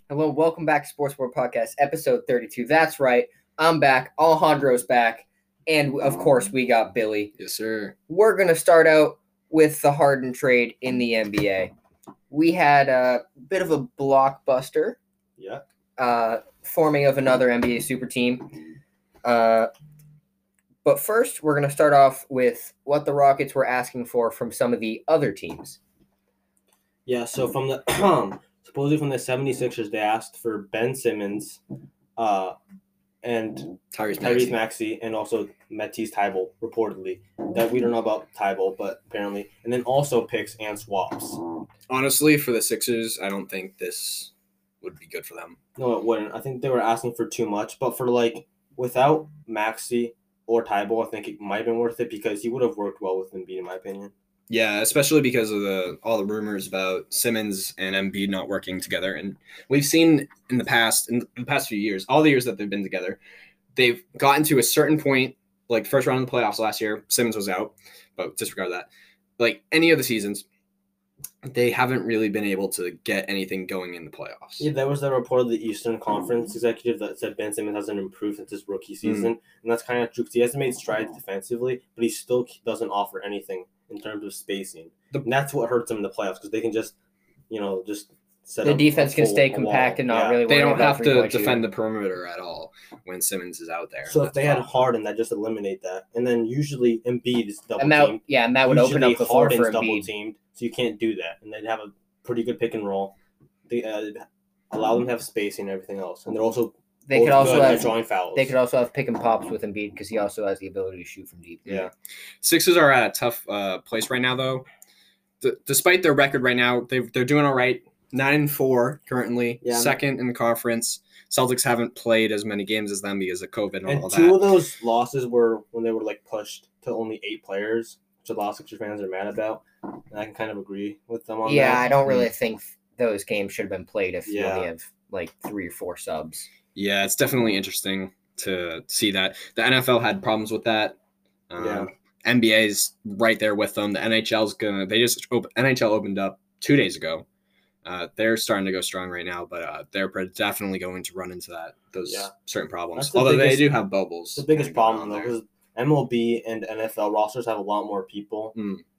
Hello, welcome back to Sports World Podcast, episode 32. That's right, I'm back, Alejandro's back, and of course we got Billy. Yes, sir. We're going to start out with the Harden trade in the NBA. We had a bit of a blockbuster. Forming of another NBA super team. But first, we're going to start off with what the Rockets were asking for from some of the other teams. Yeah, so from the supposedly from the 76ers, they asked for Ben Simmons and Tyrese Maxey and also Matisse Thybulle, reportedly. That we don't know about Thybulle, but apparently. And then also picks and swaps. Honestly, for the Sixers, I don't think this would be good for them. No, it wouldn't. I think they were asking for too much. But for, without Maxey or Thybulle, I think it might have been worth it because he would have worked well with Embiid, in my opinion. Yeah, especially because of all the rumors about Simmons and Embiid not working together. And we've seen in the past few years, all the years that they've been together, they've gotten to a certain point, like first round of the playoffs last year, Simmons was out, but disregard that. Like any of the seasons, they haven't really been able to get anything going in the playoffs. Yeah, there was that report of the Eastern Conference executive that said Ben Simmons hasn't improved since his rookie season. And that's kind of true because he hasn't made strides defensively, but he still doesn't offer anything in terms of spacing. And that's what hurts them in the playoffs because they can just set the up defense can stay compact and not really worry They don't about have to defend shooting. the perimeter at all when Simmons is out there. So if they had Harden, that just eliminate that. And then usually Embiid is double teamed. And that would open up the floor for Harden's double Embiid. teamed, so you can't do that. And they'd have a pretty good pick and roll. They allow them to have spacing and everything else. And they're also They could also have drawing fouls. They could also have pick and pops with Embiid because he also has the ability to shoot from deep. Yeah. Sixers are at a tough place right now, though. Despite their record right now, they're doing all right. 9-4 currently, second in the conference. Celtics haven't played as many games as them because of COVID and all that. And two of those losses were when they were pushed to only 8 players, which a lot of Sixers fans are mad about. And I can kind of agree with them on that. Yeah, I don't really think those games should have been played if you only have 3 or 4 subs. Yeah, it's definitely interesting to see that. The NFL had problems with that. NBA's right there with them. The NHL's NHL opened up 2 days ago. They're starting to go strong right now, but they're definitely going to run into those certain problems. Although they do have bubbles. The biggest problem, though, because MLB and NFL rosters have a lot more people.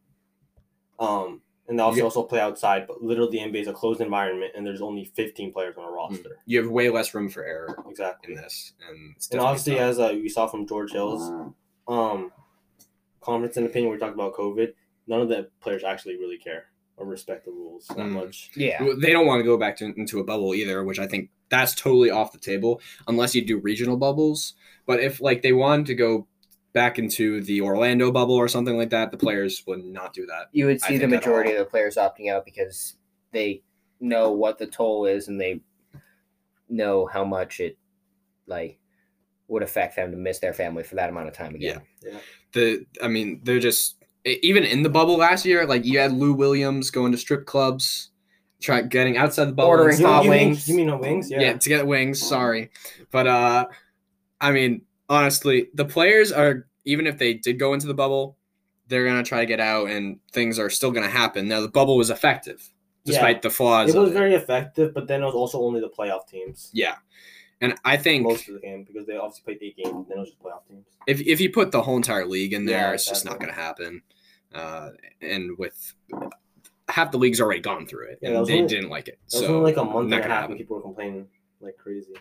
And they also play outside, but literally the NBA is a closed environment, and there's only 15 players on a roster. You have way less room for error exactly in this. And obviously, as we saw from George Hill's comments and opinion, we talked about COVID, none of the players actually really care or respect the rules that much. Yeah. They don't want to go back into a bubble either, which I think that's totally off the table unless you do regional bubbles. But if they wanted to go back into the Orlando bubble or something like that, the players would not do that. You would see the majority of the players opting out because they know what the toll is and they know how much it would affect them to miss their family for that amount of time again. Yeah. They're just even in the bubble last year, you had Lou Williams going to strip clubs, getting outside the bubble, ordering hot wings. You mean no wings? Yeah, to get wings. Sorry, but honestly, the players are, even if they did go into the bubble, they're gonna try to get out, and things are still gonna happen. Now, the bubble was effective despite the flaws. It was very effective, but then it was also only the playoff teams. Yeah. And I think most of the game because they obviously played 8 games, and then it was just playoff teams. If you put the whole entire league in there, it's just not going to happen. And with half the league's already gone through it, and they didn't like it. It was only a month and a half, and people were complaining like crazy.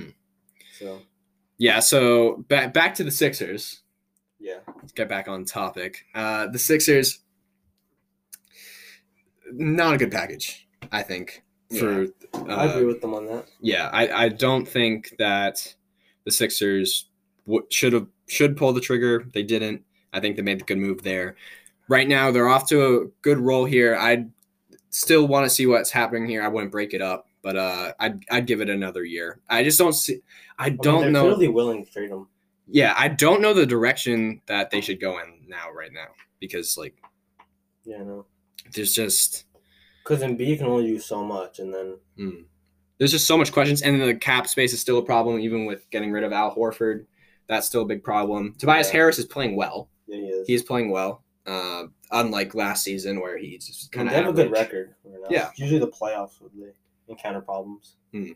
So back to the Sixers. Yeah, let's get back on topic. The Sixers, not a good package, I think. I agree with them on that. Yeah, I don't think that the Sixers should pull the trigger. They didn't. I think they made a good move there. Right now, they're off to a good roll here. I'd still want to see what's happening here. I wouldn't break it up, but I'd give it another year. I just don't see. They're know. They're clearly willing to trade them. Yeah, I don't know the direction that they should go in right now, because there's just. Because Embiid can only do so much, and then there's just so much questions, and the cap space is still a problem, even with getting rid of Al Horford. That's still a big problem. Tobias Harris is playing well. Yeah, he is. He's playing well, unlike last season where he's just kind of. They have a good record. Right now. Yeah, it's usually the playoffs. encounter problems.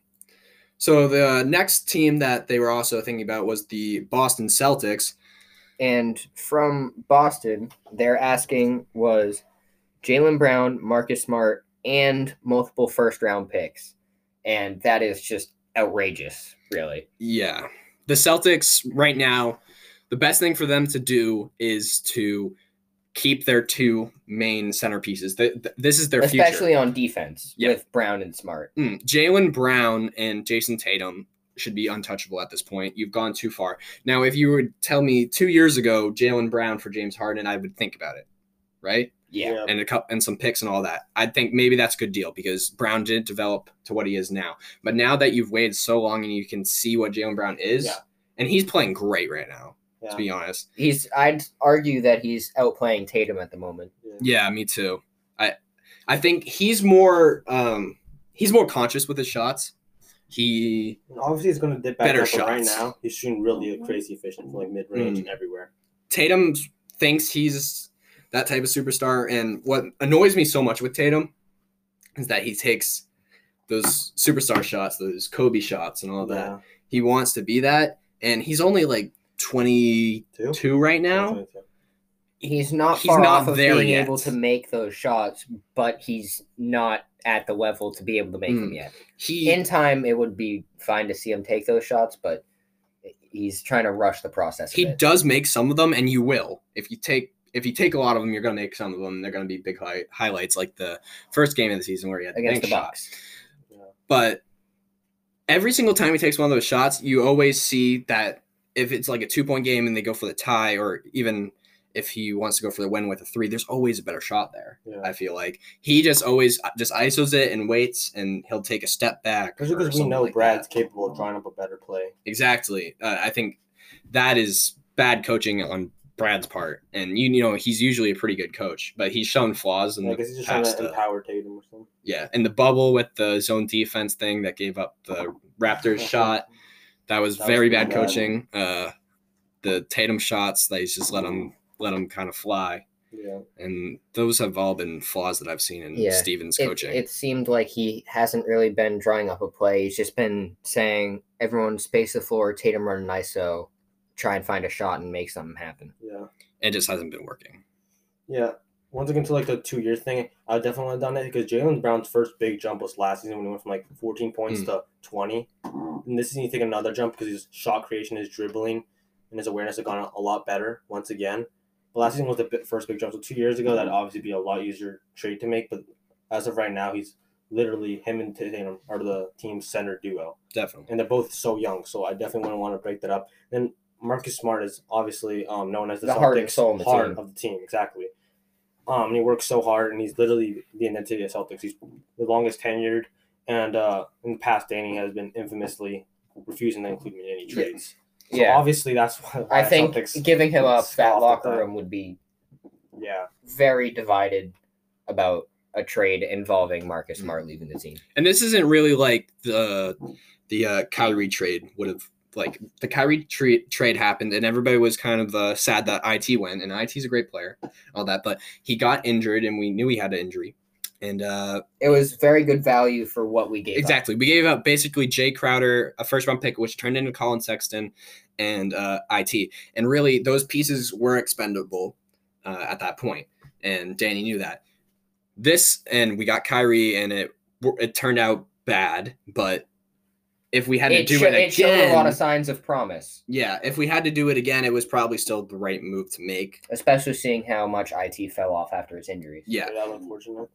So the next team that they were also thinking about was the Boston Celtics. And from Boston, their asking was Jaylen Brown, Marcus Smart, and multiple first-round picks. And that is just outrageous, really. Yeah. The Celtics right now, the best thing for them to do is to keep their two main centerpieces. This is their future. Especially on defense with Brown and Smart. Jaylen Brown and Jason Tatum should be untouchable at this point. You've gone too far. Now, if you would tell me 2 years ago, Jaylen Brown for James Harden, I would think about it, right? Yeah. And some picks and all that. I'd think maybe that's a good deal because Brown didn't develop to what he is now. But now that you've waited so long and you can see what Jaylen Brown is, and he's playing great right now, to be honest. I'd argue that he's outplaying Tatum at the moment. Yeah, me too. I think he's more conscious with his shots. He obviously is going to dip back better up, shots. But right now he's shooting really crazy efficient from like mid range and everywhere. Tatum thinks he's that type of superstar, and what annoys me so much with Tatum is that he takes those superstar shots, those Kobe shots, and all that. He wants to be that, and he's only like 22 right now. He's not far off of being able to make those shots, but he's not at the level to be able to make them yet. In time, it would be fine to see him take those shots, but he's trying to rush the process. He does make some of them, and you will. If you take a lot of them, you're going to make some of them. And they're going to be big highlights, like the first game of the season where he had against the Bucks. But every single time he takes one of those shots, you always see that if it's like a 2-point game and they go for the tie, or even if he wants to go for the win with a 3, there's always a better shot there. I feel like he just always just ISOs it and waits, and he'll take a step back. Because we know Brad's capable of drawing up a better play. Exactly. I think that is bad coaching on Brad's part, and you know he's usually a pretty good coach, but he's shown flaws in the I guess he's just trying to empower Tatum or something. Yeah, in the bubble with the zone defense thing that gave up the Raptors shot, that was very bad coaching. The Tatum shots, they just let him kind of fly. Yeah, and those have all been flaws that I've seen in Stevens' coaching. It seemed like he hasn't really been drawing up a play. He's just been saying, everyone space the floor, Tatum run an ISO, try and find a shot and make something happen. Yeah. It just hasn't been working. Yeah. Once again, to like the 2 year thing, I definitely would have done it because Jaylen Brown's first big jump was last season when he went from like 14 points to 20. And this season, you take another jump because his shot creation, his dribbling, and his awareness have gone a lot better once again. But last season was the first big jump. So 2 years ago, that'd obviously be a lot easier trade to make. But as of right now, he's literally, him and Tatum are the team's center duo. Definitely. And they're both so young. So I definitely wouldn't want to break that up. Then Marcus Smart is obviously known as the heart and soul of the team. Exactly. And he works so hard, and he's literally the identity of Celtics. He's the longest tenured, and in the past, Danny has been infamously refusing to include him in any trades. So obviously that's why I think Celtics giving him a fat locker room would be very divided about a trade involving Marcus Smart leaving the team. And this isn't really like the Kyrie trade would have. Like, the Kyrie trade happened, and everybody was kind of sad that IT went, and IT's a great player, all that, but he got injured, and we knew he had an injury. And it was very good value for what we gave up. We gave up basically Jay Crowder, a first-round pick, which turned into Colin Sexton, and IT. And really, those pieces were expendable at that point, and Danny knew that. And we got Kyrie, and it turned out bad, but if we had to do it again, it showed a lot of signs of promise. Yeah, if we had to do it again, it was probably still the right move to make. Especially seeing how much IT fell off after his injuries. Yeah. Unfortunate.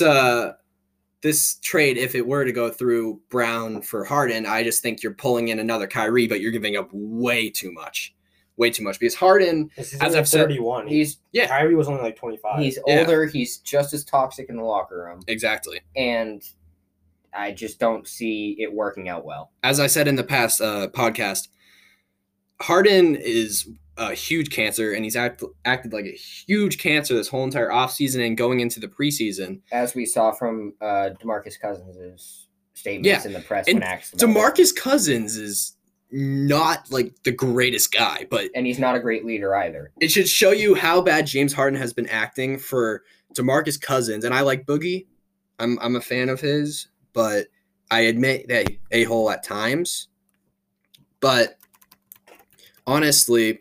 This trade, if it were to go through Brown for Harden, I just think you're pulling in another Kyrie, but you're giving up way too much. Way too much. Because Harden, as I've 31. said, Kyrie was only like 25. He's older. He's just as toxic in the locker room. Exactly. And I just don't see it working out well. As I said in the past podcast, Harden is a huge cancer, and he's acted like a huge cancer this whole entire offseason and going into the preseason. As we saw from DeMarcus Cousins' statements in the press and when asked about DeMarcus Cousins is not like the greatest guy, and he's not a great leader either. It should show you how bad James Harden has been acting for DeMarcus Cousins. And I like Boogie. I'm a fan of his. But I admit that a-hole at times, but honestly,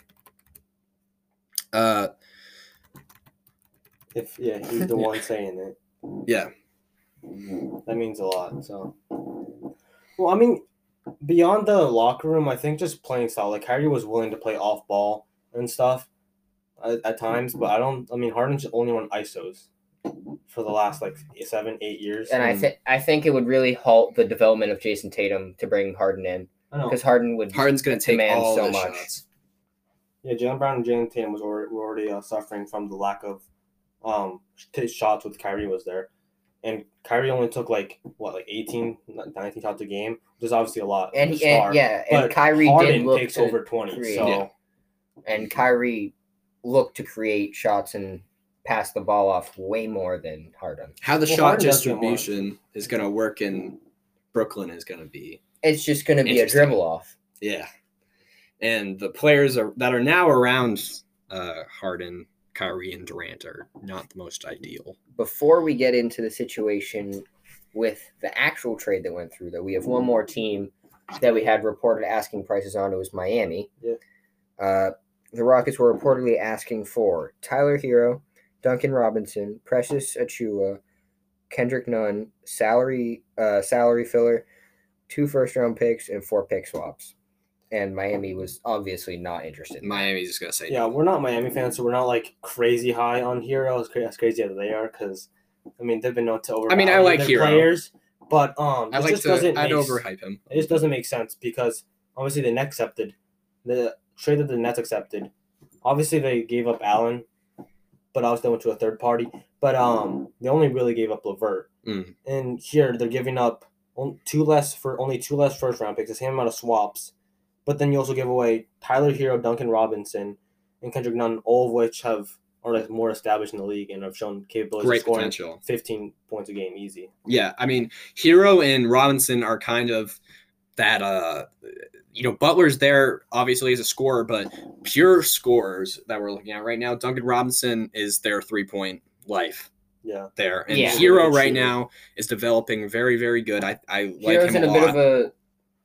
If he's the one saying it, yeah. that means a lot. So, well, I mean, beyond the locker room, I think just playing style. Like Kyrie was willing to play off ball and stuff at times, but I mean, Harden's only run ISOs for the last like 7-8 years. And I think it would really halt the development of Jason Tatum to bring Harden in, I know. because Harden's going to take demand all so the much. shots. Yeah, Jaylen Brown and Jaylen Tatum were already suffering from the lack of shots with Kyrie was there. And Kyrie only took 18, 19 shots a game, which is obviously a lot. And but Kyrie Harden did look takes to over 20. create. So And Kyrie looked to create shots and pass the ball off way more than Harden. How the shot Harden does get distribution is going to work in Brooklyn is going to be It's just going to be a Interesting. dribble off. yeah. And the players that are now around Harden, Kyrie, and Durant are not the most ideal. Before we get into the situation with the actual trade that went through, though, we have one more team that we had reported asking prices on. It was Miami. Yeah. The Rockets were reportedly asking for Tyler Hero, Duncan Robinson, Precious Achiuwa, Kendrick Nunn, salary filler, 2 first-round picks, and 4 pick swaps. And Miami was obviously not interested. Miami's just going to say yeah, we're not Miami fans, so we're not crazy high on Hero as crazy as they are, because I mean they've been known to overvalue I like their Hero. players, but I'd overhype him. It just doesn't make sense because obviously the Nets accepted the trade that the Nets accepted. Obviously they gave up Allen, but obviously they went to a third party. But they only really gave up LeVert, and here they're giving up only 2 less first round picks, the same amount of swaps. But then you also give away Tyler Hero, Duncan Robinson, and Kendrick Nunn, all of which are more established in the league and have shown capabilities Great of scoring potential. 15 points a game easy. Yeah, I mean, Hero and Robinson are kind of that. Butler's there obviously as a scorer, but pure scorers that we're looking at right now. Duncan Robinson is their 3-point life. Yeah, there, and Yeah. Hero right now is developing very, very good. I like Hero's him in a lot. bit of a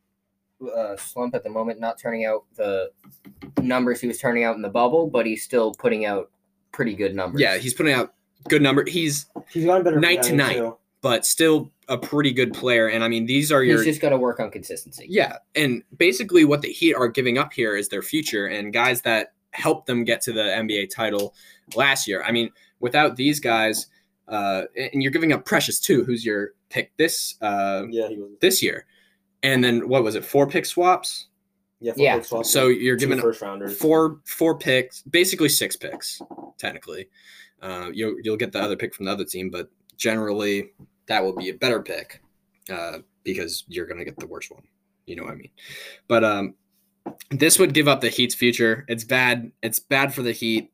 slump at the moment, not turning out the numbers he was turning out in the bubble, but he's still putting out pretty good numbers. Yeah, he's putting out good numbers. He's gotten better night to night, but still a pretty good player. And I mean, these are He's just got to work on consistency. Yeah, and basically what the Heat are giving up here is their future and guys that helped them get to the NBA title last year. I mean, without these guys, and you're giving up Precious too, who's your pick this he was this year. And then what was it? 4 pick swaps? Yeah. Yeah. Pick swaps, So you're giving first rounders. four picks, basically 6 picks, technically. You'll get the other pick from the other team, but generally that will be a better pick because you're gonna get the worst one. You know what I mean? But this would give up the Heat's future. It's bad. It's bad for the Heat.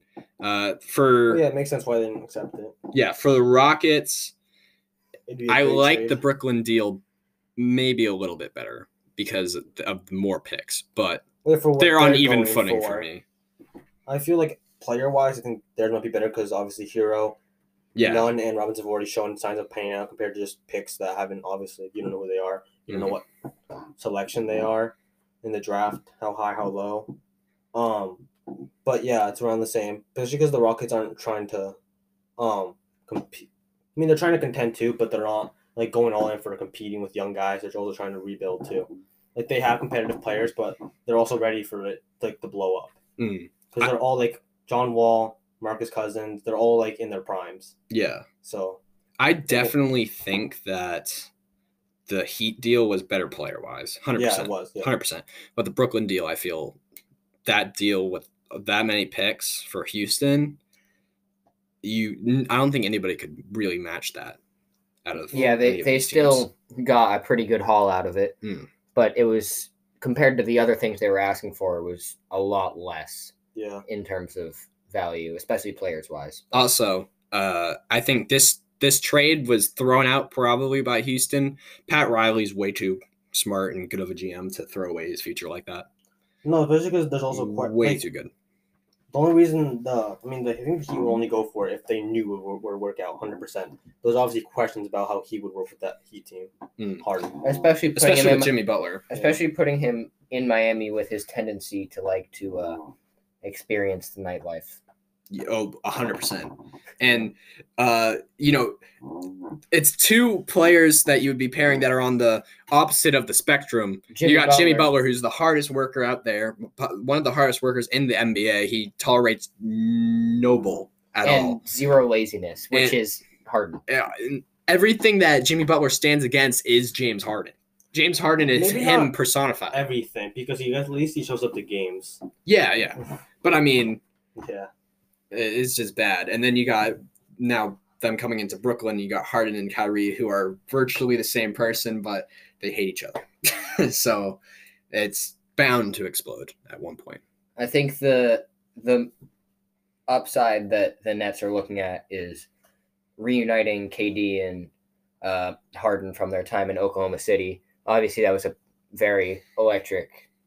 It makes sense why they didn't accept it. Yeah, for the Rockets, It'd be a I great like trade. the Brooklyn deal maybe a little bit better because of more picks, but For what they're on they're even going footing for me. I feel like player-wise, I think theirs might be better because obviously Hero, Yeah, Nunn, and Robinson have already shown signs of panning out compared to just picks that haven't, obviously, you don't know who they are. You don't know what selection they are in the draft, how high, how low. But yeah, it's around the same. Especially because the Rockets aren't trying to compete. I mean, they're trying to contend too, but they're not going all in for competing with young guys. They're also trying to rebuild too. They have competitive players, but they're also ready for it to blow up. Because they're all John Wall, Marcus Cousins. They're all in their primes. yeah. So I definitely think that the Heat deal was better player-wise, 100%. yeah, it was. Yeah. 100%. But the Brooklyn deal, I feel that deal with that many picks for Houston, I don't think anybody could really match that out of Yeah, any of they these still got a pretty good haul out of it, but it was compared to the other things they were asking for, it was a lot less. Yeah. In terms of value, especially players wise. Also, I think this trade was thrown out probably by Houston. Pat Riley's way too smart and good of a GM to throw away his future like that. No, especially because there's also way too good. The only reason I think the Heat will only go for it if they knew it would work out 100%. There's obviously questions about how he would work with that Heat team. Harden. Especially putting him with in, Jimmy Butler. especially putting him in Miami with his tendency to like to experience the nightlife. Oh, 100%. And, it's two players that you would be pairing that are on the opposite of the spectrum. You got Jimmy Butler, who's the hardest worker out there, one of the hardest workers in the NBA. He tolerates no bull at all. And zero laziness, which is Harden. And everything that Jimmy Butler stands against is James Harden. James Harden is Maybe him not personified. Everything, because at least he shows up to games. Yeah. But I mean, Yeah. it's just bad. And then you got now them coming into Brooklyn. You got Harden and Kyrie, who are virtually the same person, but they hate each other. So it's bound to explode at one point. I think the upside that the Nets are looking at is reuniting KD and Harden from their time in Oklahoma City. Obviously, that was a very electric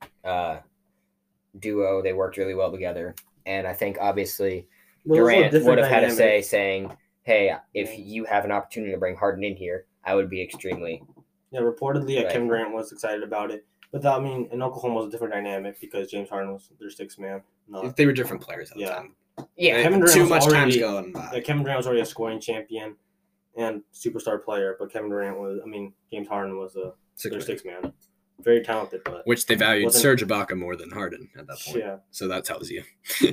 duo. They worked really well together. And I think, obviously, Durant would have had a say saying, hey, if you have an opportunity to bring Harden in here, I would be extremely... Yeah, reportedly, Right. Kevin Durant was excited about it. But, in Oklahoma was a different dynamic because James Harden was their sixth man. They were different players at the Yeah. time. Yeah, Kevin Durant Too was much already- time's going by. Yeah, Kevin Durant was already a scoring champion and superstar player, but James Harden was their sixth man. Very talented, but Which they valued wasn't- Serge Ibaka more than Harden at that point. yeah. So that tells you.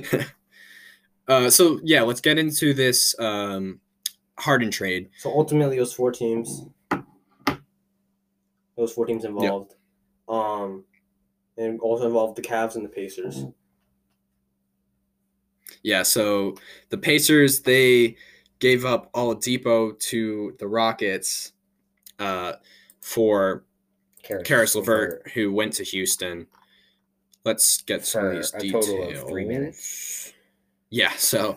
Let's get into this Harden trade. So ultimately, it was 4 teams. There was 4 teams involved. And also involved the Cavs and the Pacers. Yeah, so the Pacers, they gave up Oladipo to the Rockets for Karis LeVert, who went to Houston. Let's get some of for these a details. total of 3 minutes. Yeah, so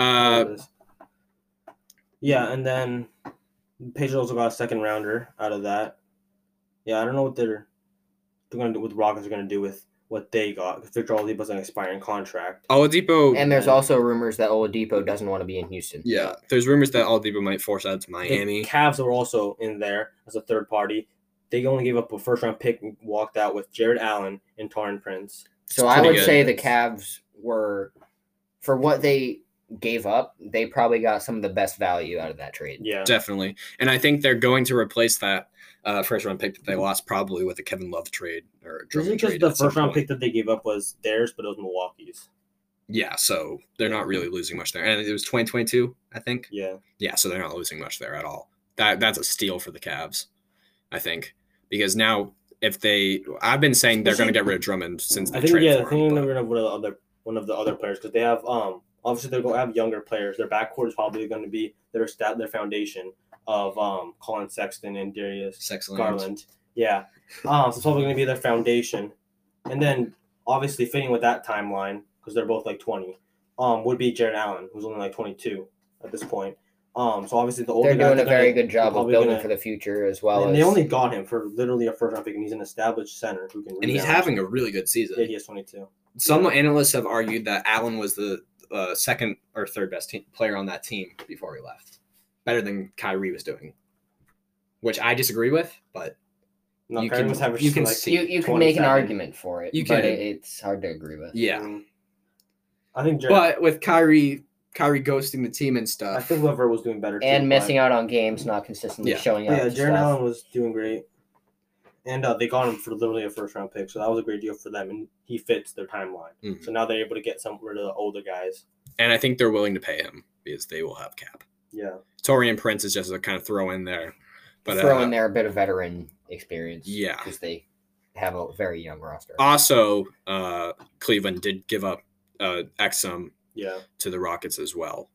Yeah, and then the Pacers also got a second rounder out of that. Yeah, I don't know what they're going to do. What the Rockets are going to do with what they got, because Victor Oladipo's an expiring contract. Oladipo, And there's also rumors that Oladipo doesn't want to be in Houston. yeah, there's rumors that Oladipo might force out to Miami. The Cavs were also in there as a third party. They only gave up a first-round pick and walked out with Jared Allen and Taurean Prince. So It's I pretty would good. say the Cavs were, for what they gave up, they probably got some of the best value out of that trade. Yeah. Definitely. And I think they're going to replace that first round pick that they lost probably with a Kevin Love trade or a Is it Drummond because trade. the at some first-round point. pick that they gave up was theirs, but it was Milwaukee's? Yeah, so they're not really losing much there. And it was 2022, I think. Yeah. Yeah, so they're not losing much there at all. That's a steal for the Cavs, I think. Because now I've been saying they're going to get rid of Drummond since they I think traded I for think him. they're but- rid of one of the other players because they have obviously they're going to have younger players. Their backcourt is probably going to be their foundation of Colin Sexton and Darius Sexland. Garland. Yeah. So it's probably going to be their foundation, and then obviously fitting with that timeline because they're both like 20. Would be Jared Allen, who's only like 22 at this point. So obviously the older They're guys doing a very good job of probably building gonna- for the future as well. And as they only got him for literally a first-round pick, and he's an established center who can. And he's rebound. having a really good season. Yeah, he has 22. Some analysts have argued that Allen was the second or third best player on that team before he left. Better than Kyrie was doing. Which I disagree with, but No, You Kyrie can- was averaging you can like see- you can make an 27. argument for it, You but can. it's hard to agree with. yeah. I think But with Kyrie ghosting the team and I stuff. think whoever was doing better too, And but- missing out on games, not consistently Yeah. showing But up. yeah, to Jared stuff. Allen was doing great, and they got him for literally a first-round pick, so that was a great deal for them, and he fits their timeline. Mhm. So now they're able to get rid of the older guys. And I think they're willing to pay him because they will have cap. Yeah, Torian Prince is just a kind of throw in there. But Throw in there a bit of veteran experience. Yeah. because they have a very young roster. Also, Cleveland did give up Exum yeah. to the Rockets as well.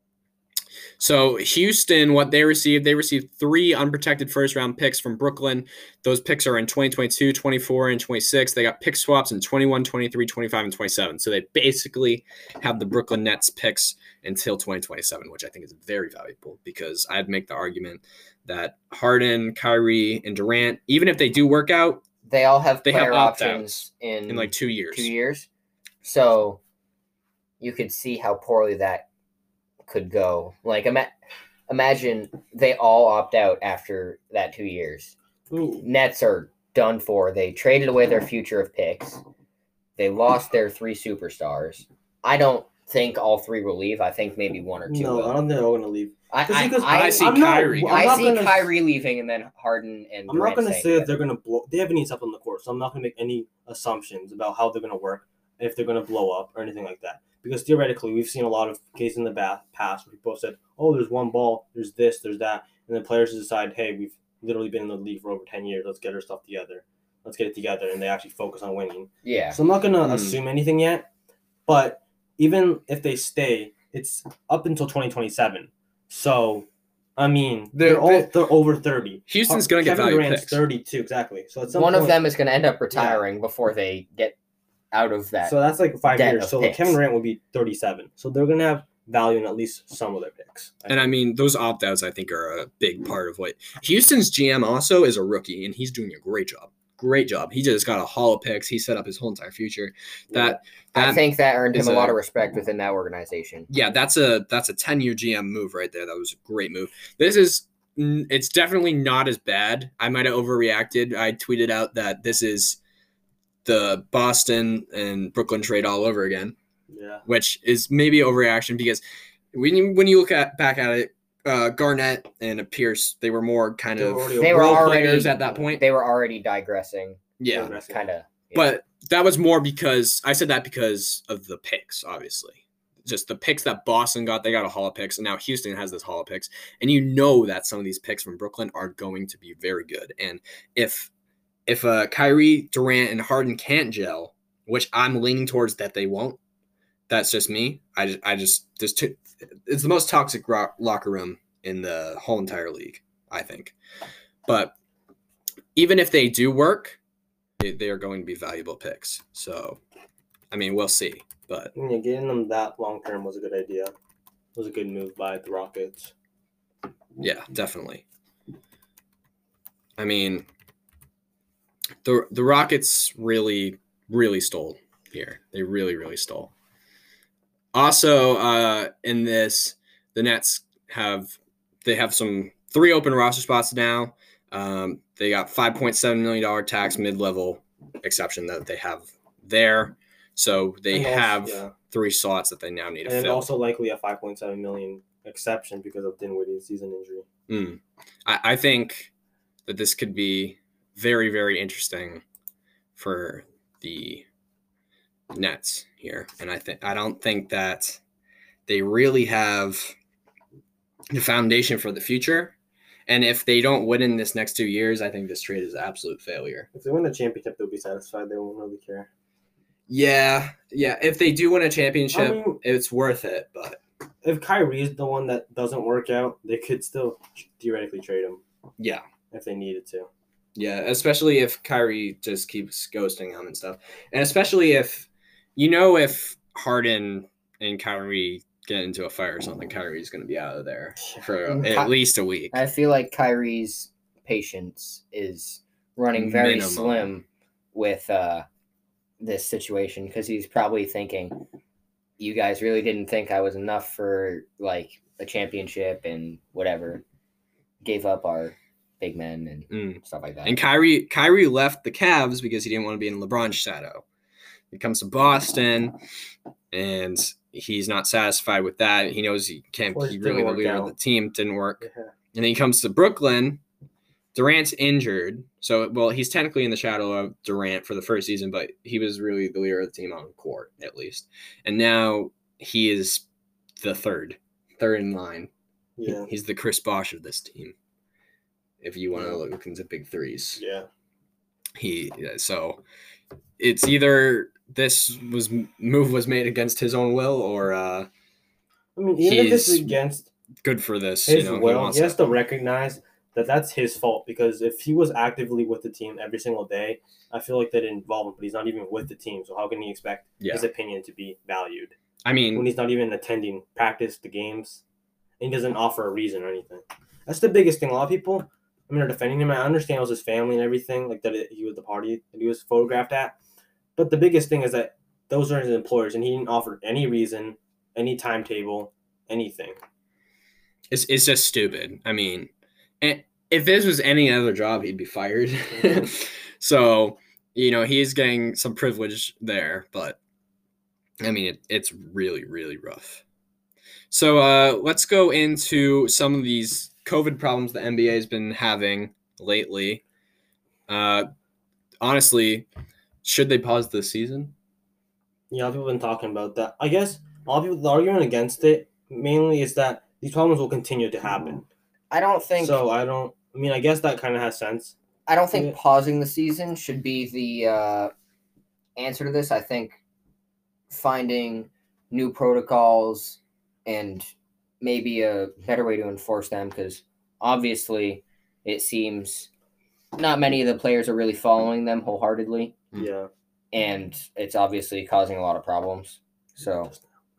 So Houston, what they received 3 unprotected first-round picks from Brooklyn. Those picks are in 2022, 24, and 26. They got pick swaps in 21, 23, 25, and 27. So they basically have the Brooklyn Nets picks until 2027, which I think is very valuable because I'd make the argument that Harden, Kyrie, and Durant, even if they do work out They all have They have player opt-outs options in in like 2 years. 2 years. So you could see how poorly that could go. Like, imagine they all opt out after that 2 years. Ooh. Nets are done for. They traded away their future of picks. They lost their 3 superstars. I don't think all 3 will leave. I think maybe 1 or 2 No, will. I don't think they're all gonna leave. I see I'm not- Kyrie. I'm I not see gonna- Kyrie leaving and then Harden and I'm not Durant going to staying say that together. they're going to blow. They haven't even stepped on the court, so I'm not going to make any assumptions about how they're going to work, if they're going to blow up or anything like that. Because theoretically, we've seen a lot of cases in the past where people said, "Oh, there's one ball, there's this, there's that," and then players decide, "Hey, we've literally been in the league for over 10 years. Let's get our stuff together. Let's get it together," and they actually focus on winning. Yeah. So I'm not going to Hmm. assume anything yet, but even if they stay, it's up until 2027. So. I mean, they're over 30. Houston's going to get Kevin value Durant's picks. 32, exactly. So at some One of point- them is going to end up retiring before they get out of that. So that's like 5 debt years. of So picks. Kevin Durant will be 37. So they're going to have value in at least some of their picks. And I mean, those opt-outs, I think, are a big part of what Houston's GM also is a rookie, and he's doing a great job. Great job. He just got a haul of picks. He set up his whole entire future. I think that earned him is a lot a- of respect within that organization. Yeah, that's a 10-year GM move right there. That was a great move. It's definitely not as bad. I might have overreacted. I tweeted out that this is the Boston and Brooklyn trade all over again, Yeah. which is maybe overreaction because when you look back at it, Garnett and Pierce, they were more kind of They were role already- players at that point. They were already digressing. Yeah, Kind of. but that was more because I said that because of the picks, obviously. Just the picks that Boston got, they got a haul of picks, and now Houston has this haul of picks. And you know that some of these picks from Brooklyn are going to be very good. And if Kyrie, Durant, and Harden can't gel, which I'm leaning towards that they won't, that's just me. It's the most toxic locker room in the whole entire league, I think. But even if they do work, they are going to be valuable picks. So, I mean, we'll see. But Yeah, getting them that long term was a good idea. It was a good move by the Rockets. yeah, definitely. I mean, the Rockets really, really stole here. They really, really stole. Also, in this, the Nets have 3 open roster spots now. They got $5.7 million tax mid-level exception that they have there. So they And also- have yeah. 3 slots that they now need to And fill. also likely a $5.7 million exception because of Dinwiddie's season injury. I think that this could be very, very interesting for the Nets here. And I don't think that they really have the foundation for the future. And if they don't win in this next 2 years, I think this trade is an absolute failure. If they win a championship, they'll be satisfied. They won't really care. Yeah. If they do win a championship, I mean- it's worth it. But If Kyrie is the one that doesn't work out, they could still theoretically trade him yeah. if they needed to. Yeah, especially if Kyrie just keeps ghosting him and stuff. And especially if Harden and Kyrie get into a fight or something, Kyrie's going to be out of there for at least a week. I feel like Kyrie's patience is running very Minimum. slim with this situation because he's probably thinking, you guys really didn't think I was enough for like a championship and whatever. Gave up our big men and stuff like that. And Kyrie left the Cavs because he didn't want to be in LeBron's shadow. He comes to Boston, and he's not satisfied with that. He knows he can't Or it be didn't really the work leader out. of the team. Didn't work. Yeah. And then he comes to Brooklyn. Durant's injured. So, well, he's technically in the shadow of Durant for the first season, but he was really the leader of the team on the court, at least. And now he is the third in line. Yeah. He's the Chris Bosh of this team, if you want to look into big threes. Yeah. So it's either this move was made against his own will, or I mean, even if this is He's against good for this. his he will, wants he has it. to recognize that that's his fault, because if he was actively with the team every single day, I feel like that involved him, but he's not even with the team. So how can he expect his opinion to be valued I when mean, he's not even attending practice, the games, and he doesn't offer a reason or anything? That's the biggest thing. A lot of people, I mean, are defending him. I understand it was his family and everything, like that he was the party that he was photographed at. But the biggest thing is that those are his employers, and he didn't offer any reason, any timetable, anything. It's just stupid. I mean, if this was any other job, he'd be fired. So, he's getting some privilege there, but I mean, it's really, really rough. So let's go into some of these COVID problems the NBA has been having lately. Honestly, should they pause the season? Yeah, a lot of people have been talking about that. I guess a lot of people, the argument against it mainly is that these problems will continue to happen. I don't think. So I guess that kind of has sense. I don't think pausing the season should be the answer to this. I think finding new protocols and maybe a better way to enforce them, because obviously it seems not many of the players are really following them wholeheartedly. Yeah. And it's obviously causing a lot of problems. So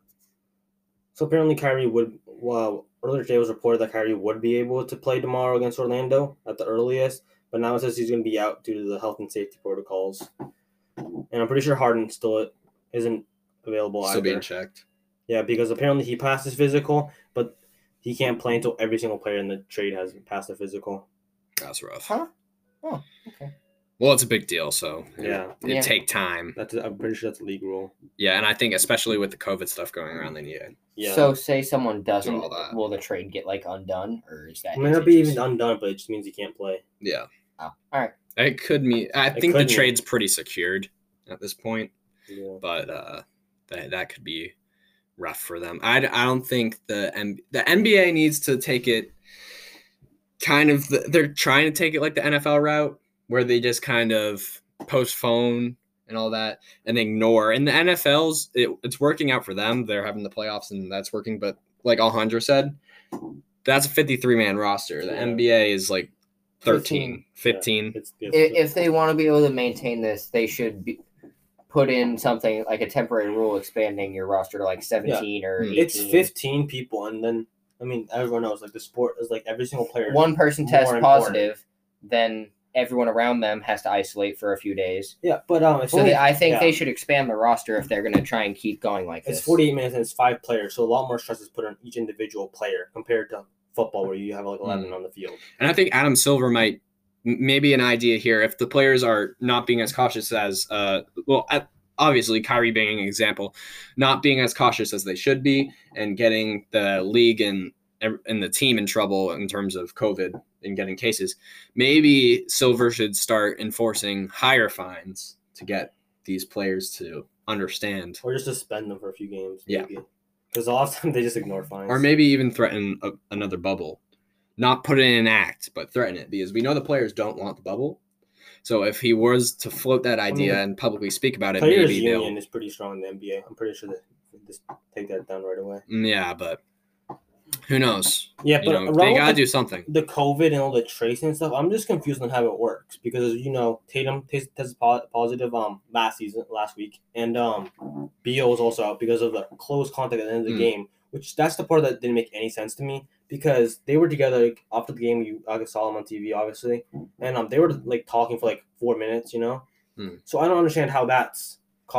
apparently Kyrie would. Well, earlier today was reported that Kyrie would be able to play tomorrow against Orlando at the earliest, but now it says he's going to be out due to the health and safety protocols. And I'm pretty sure Harden still isn't available Still either. being checked. Yeah, because apparently he passed his physical, but he can't play until every single player in the trade has passed the physical. That's rough. Huh? Oh, okay. Well, it's a big deal, so Yeah. it'd take time. I'm pretty sure that's a league rule. Yeah, and I think especially with the COVID stuff going around, they need it. Yeah. So say someone doesn't, all that. will the trade get undone, or is that? It may not be even undone, but it just means he can't play. Yeah. Oh, all right. It could mean. I think the trade's pretty secured at this point. Yeah. But that could be rough for them. I don't think the NBA needs to take it kind of. They're trying to take it like the NFL route, where they just kind of postpone and all that and ignore. And the NFL's it's working out for them. They're having the playoffs and that's working. But like Alejandro said, that's a 53-man roster. The NBA is like 13, 15. Yeah. If they want to be able to maintain this, they should put in something like a temporary rule expanding your roster to like 17 or 18. It's 15 people, and then everyone knows like the sport is like every single player. One person tests positive, then everyone around them has to isolate for a few days. Yeah, but I think they should expand the roster if they're going to try and keep going like this. It's 48 minutes and it's 5 players, so a lot more stress is put on each individual player compared to football where you have like 11 on the field. And I think Adam Silver might maybe an idea here if the players are not being as cautious as obviously Kyrie being an example, not being as cautious as they should be and getting the league and the team in trouble in terms of COVID and getting cases. Maybe Silver should start enforcing higher fines to get these players to understand. Or just suspend them for a few games. Yeah. Because a lot of times they just ignore fines. Or maybe even threaten another bubble. Not put it in an act, but threaten it. Because we know the players don't want the bubble. So if he was to float that idea and publicly speak about it, Players' maybe union is pretty strong in the NBA. I'm pretty sure that they just take that down right away. Yeah, but who knows? Yeah, but they gotta do something. The COVID and all the tracing and stuff, I'm just confused on how it works because Tatum tested positive last week, and Beal was also out because of the close contact at the end of the game. Which that's the part that didn't make any sense to me because they were together after the game. You saw them on TV, obviously, and they were like talking for like 4 minutes, So I don't understand how that's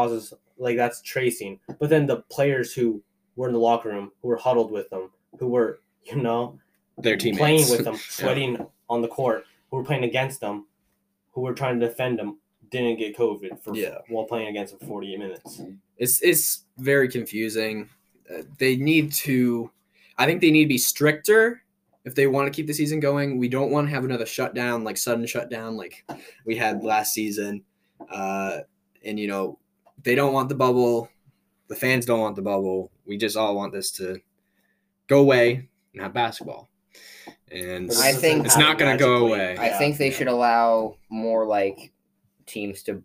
tracing. But then the players who were in the locker room, who were huddled with them, who were their teammates playing with them, sweating on the court, who were playing against them, who were trying to defend them, didn't get COVID while playing against them 48 minutes. It's very confusing. They need to. I think they need to be stricter if they want to keep the season going. We don't want to have another shutdown, like sudden shutdown, like we had last season. And they don't want the bubble. The fans don't want the bubble. We just all want this to go away and have basketball. And I think it's not going to go away. I think they should allow more like teams to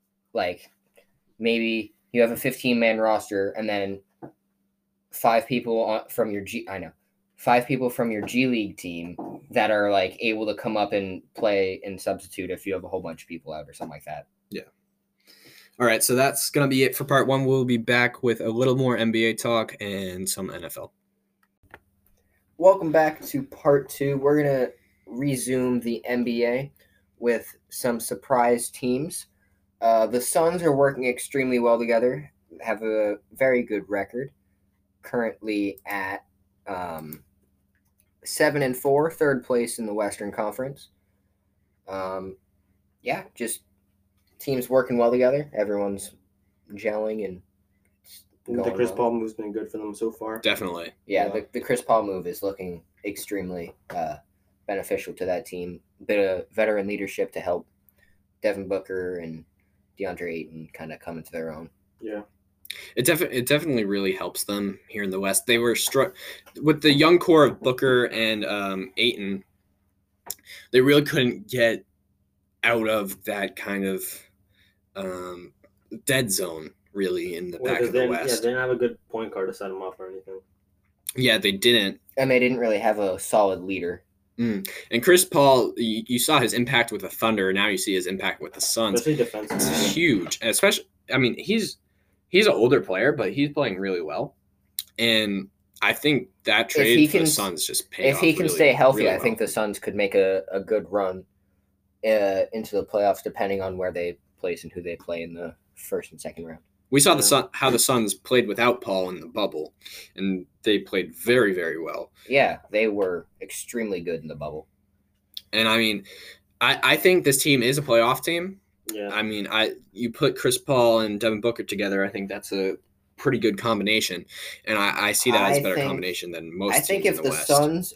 maybe you have a 15-man roster and then 5 people from your G League team that are like able to come up and play and substitute if you have a whole bunch of people out or something like that. Yeah. All right, so that's going to be it for part 1. We'll be back with a little more NBA talk and some NFL. Welcome back to part 2. We're going to resume the NBA with some surprise teams. The Suns are working extremely well together, have a very good record, currently at 7-4, third place in the Western Conference. Yeah, just teams working well together. Everyone's gelling and The going Chris well. Paul move's been good for them so far. Definitely. Yeah, Yeah. the Chris Paul move is looking extremely beneficial to that team. Bit of veteran leadership to help Devin Booker and DeAndre Ayton kind of come into their own. Yeah. It definitely really helps them here in the West. They were struck with the young core of Booker and Ayton. They really couldn't get out of that kind of dead zone, really, in the back of the West. Yeah, they didn't have a good point guard to set them up or anything. Yeah, they didn't. And they didn't really have a solid leader. And Chris Paul, you saw his impact with the Thunder. Now you see his impact with the Suns. Especially defensively. It's huge. And especially, I mean, he's an older player, but he's playing really well. And I think that trade for the Suns just paid off. If he can really, stay healthy, really I think well. the Suns could make a good run into the playoffs, depending on where they place and who they play in the first and second round. We saw how the Suns played without Paul in the bubble, and they played very, very well. Yeah, they were extremely good in the bubble. And I mean, I think this team is a playoff team. Yeah. I mean, you put Chris Paul and Devin Booker together, I think that's a pretty good combination, and I see that as a better combination than most. I think teams if in the the West. Suns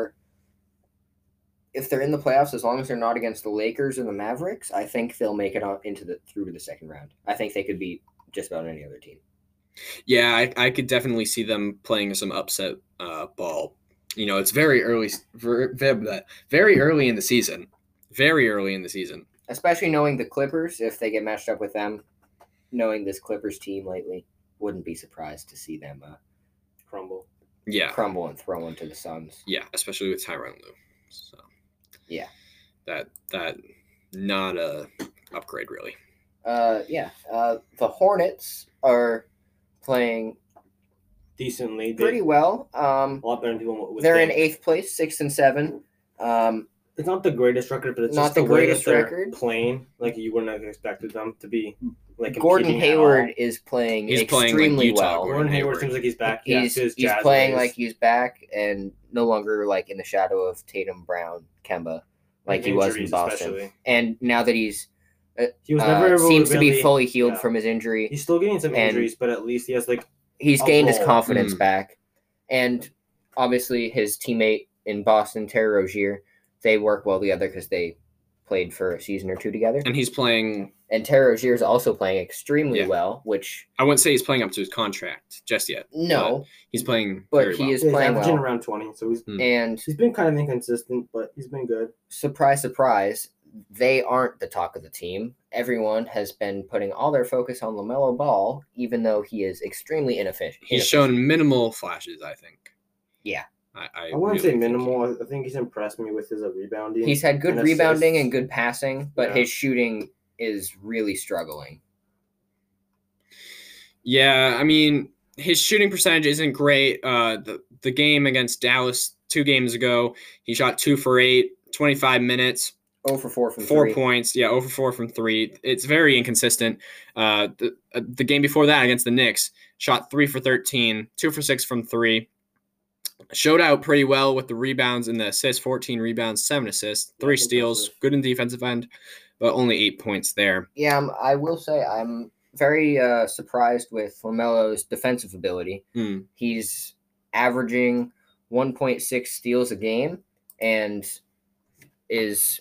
if they're in the playoffs, as long as they're not against the Lakers or the Mavericks, I think they'll make it through to the second round. I think they could beat just about any other team. Yeah, I could definitely see them playing some upset ball. You know, it's very early in the season. Very early in the season. Especially knowing the Clippers, if they get matched up with them, knowing this Clippers team lately, wouldn't be surprised to see them crumble. Yeah. Crumble and throw into the Suns. Yeah, especially with Tyronn Lue. So yeah. That not a upgrade really. The Hornets are playing decently, pretty well. A lot better than people. They're in 8th place, 6 and 7. It's not the greatest record, but it's not just the greatest record. Playing like you wouldn't have expected them to be. Like Gordon Hayward is playing extremely well. Gordon Hayward seems like he's back. He's playing like he's back and no longer like in the shadow of Tatum, Brown, Kemba, like he was in Boston. Especially. And now that he was never seems to be fully healed from his injury. He's still getting some injuries, but at least he has he's gained his confidence back. And obviously his teammate in Boston, Terry Rozier, they work well together because they played for a season or two together. And he's playing. And Terry Rozier is also playing extremely well, which I wouldn't say he's playing up to his contract just yet. No, he's playing. But he is playing averaging well. around 20, so he's he's been kind of inconsistent, but he's been good. Surprise, surprise! They aren't the talk of the team. Everyone has been putting all their focus on LaMelo Ball, even though he is extremely inefficient. He's shown minimal flashes, I think. Yeah. I wouldn't say minimal. I think he's impressed me with his rebounding. He's had good rebounding and good passing, but his shooting is really struggling. Yeah, I mean, his shooting percentage isn't great. The game against Dallas 2 games ago, he shot 2 for 8, 25 minutes. 0 for 4 from 4 points. Yeah, 0 for 4 from 3. It's very inconsistent. The game before that against the Knicks, shot 3 for 13, 2 for 6 from 3. Showed out pretty well with the rebounds and the assists, 14 rebounds, 7 assists, 3 steals, good in defensive end, but only 8 points there. Yeah, I will say I'm very surprised with LaMelo's defensive ability. He's averaging 1.6 steals a game and is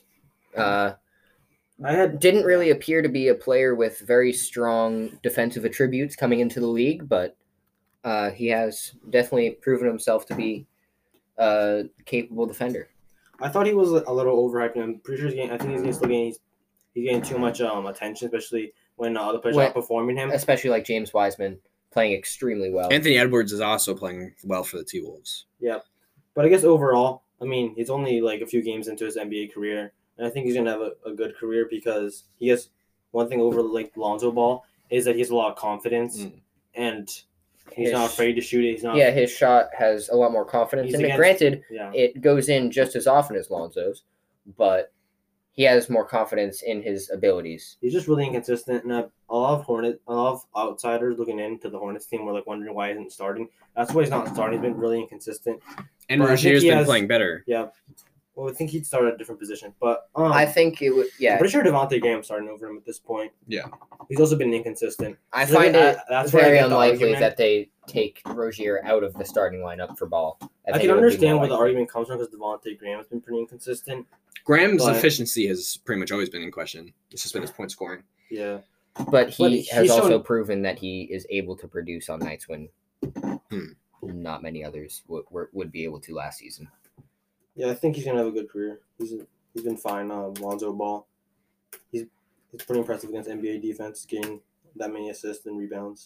didn't really appear to be a player with very strong defensive attributes coming into the league, but he has definitely proven himself to be a capable defender. I thought he was a little overhyped. I'm pretty sure he's getting too much attention, especially when other players are outperforming him. Especially like James Wiseman playing extremely well. Anthony Edwards is also playing well for the T-Wolves. Yeah, but I guess overall, I mean, he's only like a few games into his NBA career, and I think he's gonna have a good career because he has one thing over like Lonzo Ball is that he has a lot of confidence and. He's not afraid to shoot it. His shot has a lot more confidence in it. Granted, it goes in just as often as Lonzo's, but he has more confidence in his abilities. He's just really inconsistent, and a lot of outsiders looking into the Hornets team were like wondering why he isn't starting. That's why he's not starting. He's been really inconsistent. And But I think Rozier's he been has- playing better. Yeah. Well, I think he'd start at a different position, but I think it would. I'm Yeah, pretty sure Devontae Graham's starting over him at this point. Yeah. He's also been inconsistent. I So find it that's where I very get the unlikely argument. that they take Rozier out of the starting lineup for Ball. I think can it would be understand more where the likely. argument comes from because Devontae Graham has been pretty inconsistent. Graham's But- efficiency has pretty much always been in question. It's just been his point scoring. Yeah. But he But has he's also shown- proven that he is able to produce on nights when Hmm. not many others would be able to last season. Yeah, I think he's gonna have a good career. He's been fine. Lonzo Ball, he's pretty impressive against NBA defense, getting that many assists and rebounds.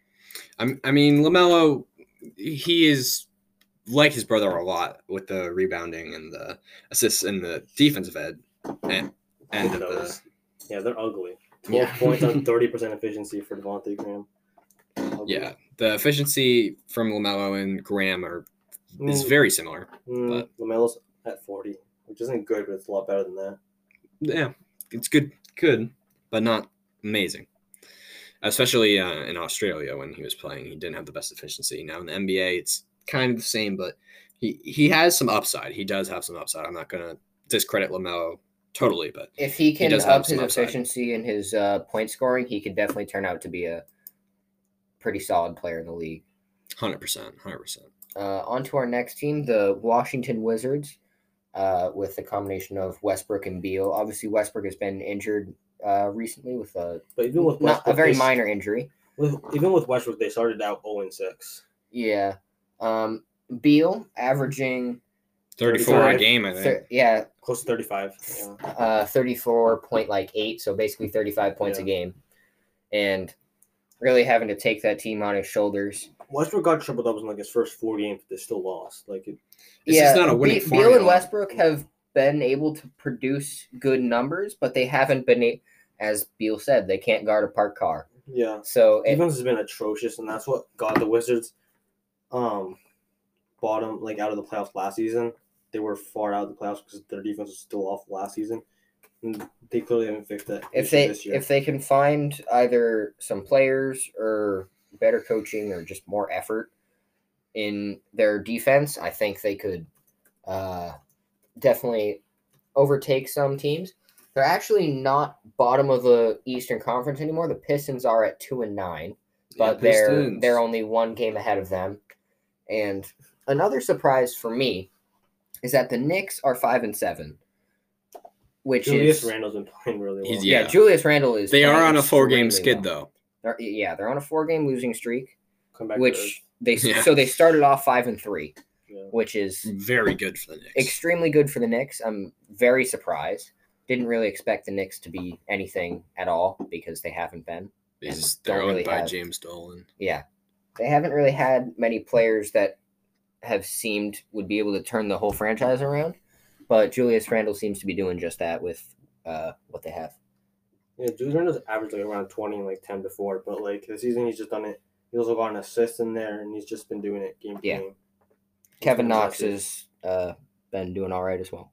I mean, LaMelo, he is like his brother a lot with the rebounding and the assists and the defensive end of the. Those. Yeah, they're ugly. 12 Yeah. points on 30% efficiency for Devontae Graham. Ugly. Yeah, the efficiency from LaMelo and Graham is very similar. but- LaMelo's at 40, which isn't good, but it's a lot better than that. Yeah, it's good, but not amazing. Especially in Australia when he was playing, he didn't have the best efficiency. Now in the NBA, it's kind of the same, but he has some upside. He does have some upside. I'm not gonna discredit LaMelo totally, but If he can does have up some his upside. efficiency and his point scoring, he could definitely turn out to be a pretty solid player in the league. 100%. On to our next team, the Washington Wizards, with a combination of Westbrook and Beal. Obviously, Westbrook has been injured recently with a But even with not Westbrook, a very they- minor injury. Even with Westbrook, they started out 0-6. Yeah. Beal averaging 34 a 35. game, I think. Close to 35. Yeah. 34.8, so basically 35 points a Yeah. game, and really having to take that team on his shoulders. Westbrook got triple doubles in like his first 4 games, but they still lost. Like, It's just not a winning Beal and formula. Westbrook have been able to produce good numbers, but they haven't been, as Beal said, they can't guard a parked car. yeah, So defense has been atrocious, and that's what got the Wizards bottom like out of the playoffs last season. They were far out of the playoffs because their defense was still off last season, and they clearly haven't fixed that if issue they this year. if they can find either some players or better coaching or just more effort in their defense, I think they could definitely overtake some teams. They're actually not bottom of the Eastern Conference anymore. The Pistons are at 2-9, but Pistons. they're only one game ahead of them. And another surprise for me is that the Knicks are 5-7, which Julius is Randle's been playing really well. He's- yeah. Yeah. Julius Randle is. They are playing on a 4-game extremely skid, well. though. They're on a 4-game losing streak, Come back to which they Yeah. so they started off 5-3, earth. Yeah. which is Very good for the Knicks. extremely good for the Knicks. I'm very surprised. Didn't really expect the Knicks to be anything at all because they haven't been. Because don't they're owned really by have- James Dolan. Yeah, they haven't really had many players that have seemed would be able to turn the whole franchise around. But Julius Randle seems to be doing just that with what they have. Yeah, Julius Randle's averaged like around 20 and like 10 before, but like this season he's just done it. He's also got an assist in there, and he's just been doing it game to Yeah. game. It's Kevin been Knox impressive. has been doing all right as well.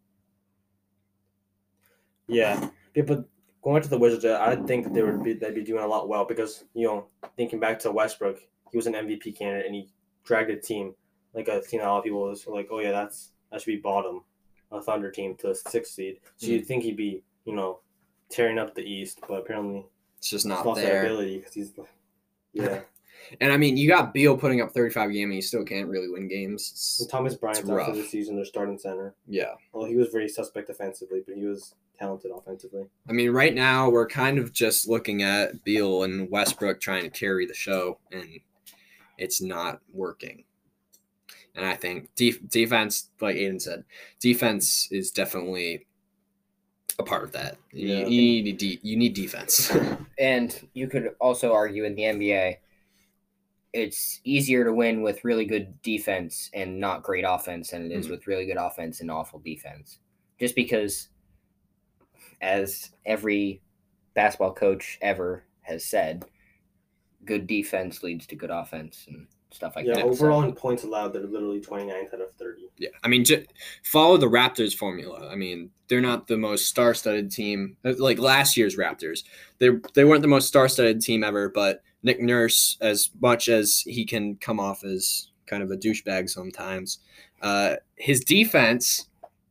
Yeah, but going to the Wizards, I think that they'd be doing a lot well because thinking back to Westbrook, he was an MVP candidate and he dragged a team like a team that a lot of people was like, oh yeah, that should be bottom, a Thunder team to 6th seed. So you'd think he'd be tearing up the East, but apparently It's just he's not lost that there. ability because he's yeah. And I mean, you got Beal putting up 35 a game, and you still can't really win games. And Thomas Bryant's out rough. for this season. They're starting center. Yeah. Well, he was very suspect defensively, but he was talented offensively. I mean, right now we're kind of just looking at Beal and Westbrook trying to carry the show, and it's not working. And I think defense, like Aiden said, defense is definitely a part of that. Yeah. You need defense. And you could also argue in the NBA, it's easier to win with really good defense and not great offense than it is with really good offense and awful defense. Just because, as every basketball coach ever has said, good defense leads to good offense. And stuff like Yeah, that. overall So, in points allowed, they're literally 29th out of 30. Yeah, I mean, follow the Raptors formula. I mean, they're not the most star-studded team like last year's Raptors. They weren't the most star-studded team ever, but Nick Nurse, as much as he can come off as kind of a douchebag sometimes, his defensive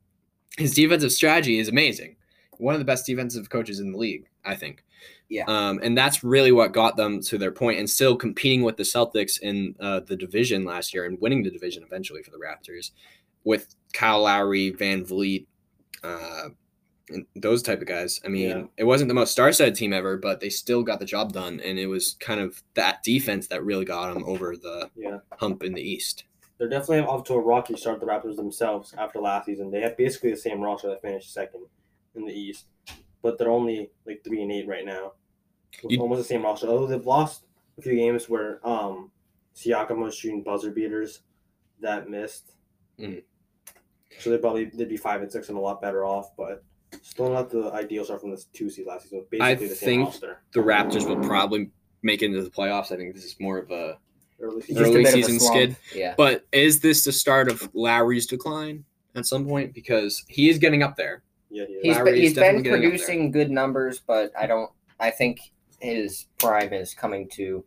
strategy is amazing. One of the best defensive coaches in the league, I think. Yeah. And that's really what got them to their point and still competing with the Celtics in the division last year and winning the division eventually for the Raptors with Kyle Lowry, Van Vliet, and those type of guys. I mean, It wasn't the most star-studded team ever, but they still got the job done, and it was kind of that defense that really got them over the hump in the East. They're definitely off to a rocky start, the Raptors themselves, after last season. They have basically the same roster that finished second in the East, but they're only like 3-8 right now. Almost the same roster. Although they've lost a few games where Siakam was shooting buzzer beaters that missed. Mm. So they'd be 5-6 and a lot better off, but still not the ideal start from this 2 seed last season. Basically the same roster. The Raptors will probably make it into the playoffs. I think this is more of a early season skid. Yeah. But is this the start of Lowry's decline at some point? Because he is getting up there. Yeah, he's been producing good numbers, but I think his prime is coming to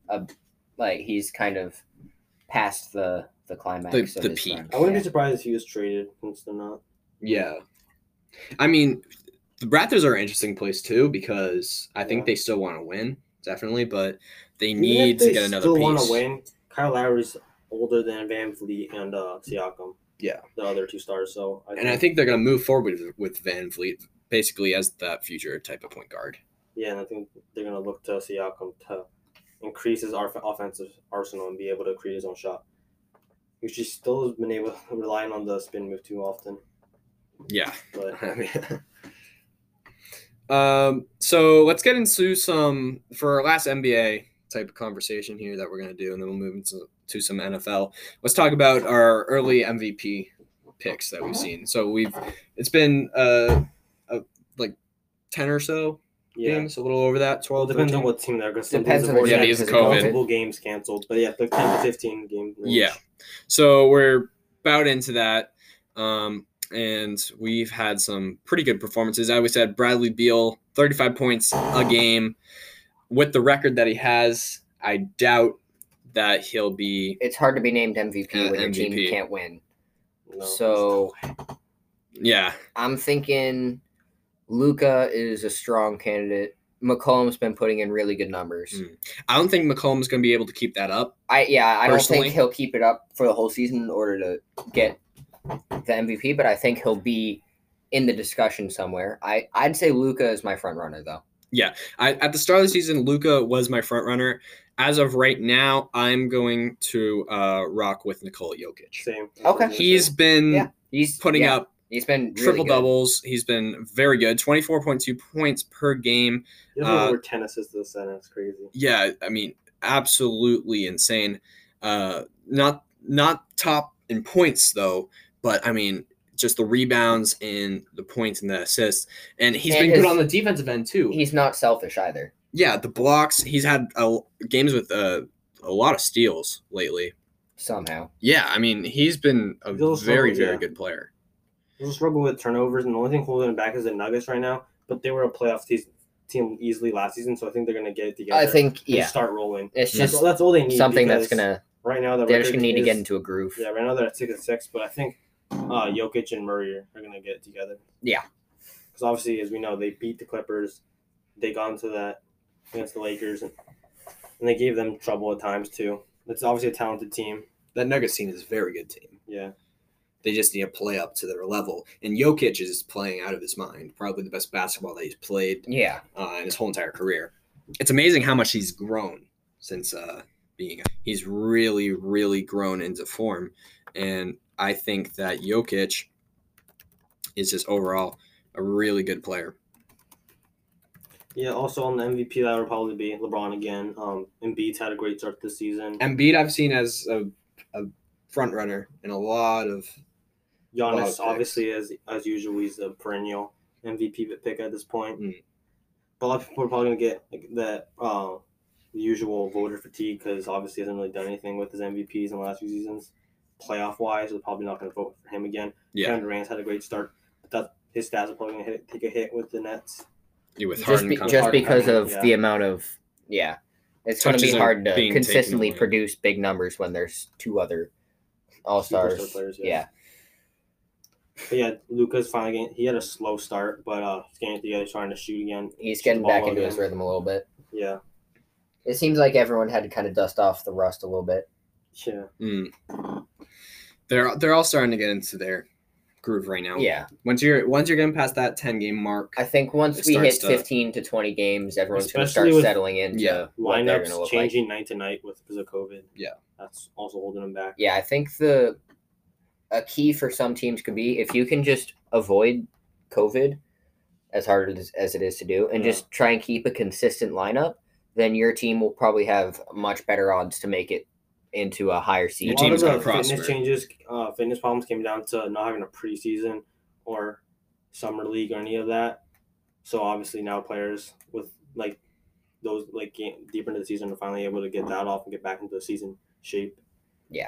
he's kind of past the climax of the his peak. prime. I wouldn't be surprised if he was traded since they're not. Yeah. I mean, the Raptors are an interesting place too because I think they still want to win, definitely, but they need to get another piece. Still want to win. Kyle Lowry's older than Van Vliet and Siakam. Yeah. The other 2 stars. So I think they're going to move forward with Van Vliet basically as that future type of point guard. Yeah, and I think they're going to look to Siakam to increase his offensive arsenal and be able to create his own shot. Which he still has been able to rely on the spin move too often. Yeah. But so let's get into for our last NBA type of conversation here that we're going to do, and then we'll move into some NFL. Let's talk about our early MVP picks that we've seen. So it's been like 10 or so games, a little over that, 12. Depends 13. on what team they're going to. Depends on because of COVID. Multiple games canceled, but yeah, the 10 to 15 game range. Yeah. So we're about into that. And we've had some pretty good performances. I always said Bradley Beal, 35 points a game. With the record that he has, I doubt that he'll be. It's hard to be named MVP when your team can't win. No, so, yeah. I'm thinking Luka is a strong candidate. McCollum's been putting in really good numbers. I don't think McCollum's going to be able to keep that up. I don't think he'll keep it up for the whole season in order to get the MVP, but I think he'll be in the discussion somewhere. I'd say Luka is my front runner, though. Yeah, at the start of the season, Luka was my front runner. As of right now, I'm going to rock with Nikola Jokic. Same. Okay. He's been putting up. He's been really triple doubles. He's been very good. 24.2 points per game. He has over 10 assists this season. It's crazy. Yeah, I mean, absolutely insane. Not top in points though, but I mean, just the rebounds and the points and the assists. And he's been good on the defensive end too. He's not selfish either. Yeah, the blocks. He's had games with a lot of steals lately. Somehow. Yeah, I mean, he's been a very good player. He's a struggle with turnovers, and the only thing holding him back is the Nuggets right now. But they were a playoff team easily last season, so I think they're going to get it together. I think, start rolling. It's just that's all they need. Something that's going to. Right now, they're just going to need to get into a groove. Yeah, right now they're at 6-6, but I think Jokic and Murray are going to get it together. Yeah. Because obviously, as we know, they beat the Clippers. They got into that against the Lakers, and they gave them trouble at times, too. It's obviously a talented team. That Nuggets team is a very good team. Yeah. They just need to play up to their level. And Jokic is playing out of his mind. Probably the best basketball that he's played in his whole entire career. It's amazing how much he's grown since he's really, really grown into form. And I think that Jokic is just overall a really good player. Yeah, also on the MVP, that would probably be LeBron again. Embiid's had a great start this season. Embiid I've seen as a front runner in a lot of Giannis, obviously, as usual, he's a perennial MVP pick at this point. But a lot of people are probably going to get that the usual voter fatigue because obviously he hasn't really done anything with his MVPs in the last few seasons. Playoff wise, we're probably not going to vote for him again. Yeah. Kevin Durant's had a great start, but his stats are probably going to take a hit with the Nets. With just, Harden just because of yeah. the amount of it's going to be hard to being consistently taken away. produce big numbers when there's two other all-stars. Superstar players, yeah. But yeah, Luka's finally getting. He had a slow start, but he's getting it together, trying to shoot again. He's getting back into his rhythm a little bit. Yeah. It seems like everyone had to kind of dust off the rust a little bit. Yeah. They're all starting to get into their groove right now. Yeah. Once you're getting past that 10-game mark, I think once we hit 15 to 20 games, everyone's going to start settling into what they're going to look changing like. night to night because of COVID. Yeah. That's also holding them back. Yeah, I think a key for some teams could be if you can just avoid COVID as hard as it is to do and just try and keep a consistent lineup, then your team will probably have much better odds to make it into a higher seed. Your team's going to fitness changes, fitness problems came down to not having a preseason or summer league or any of that. So obviously now players with those deeper into the season are finally able to get that off and get back into the season shape. Yeah.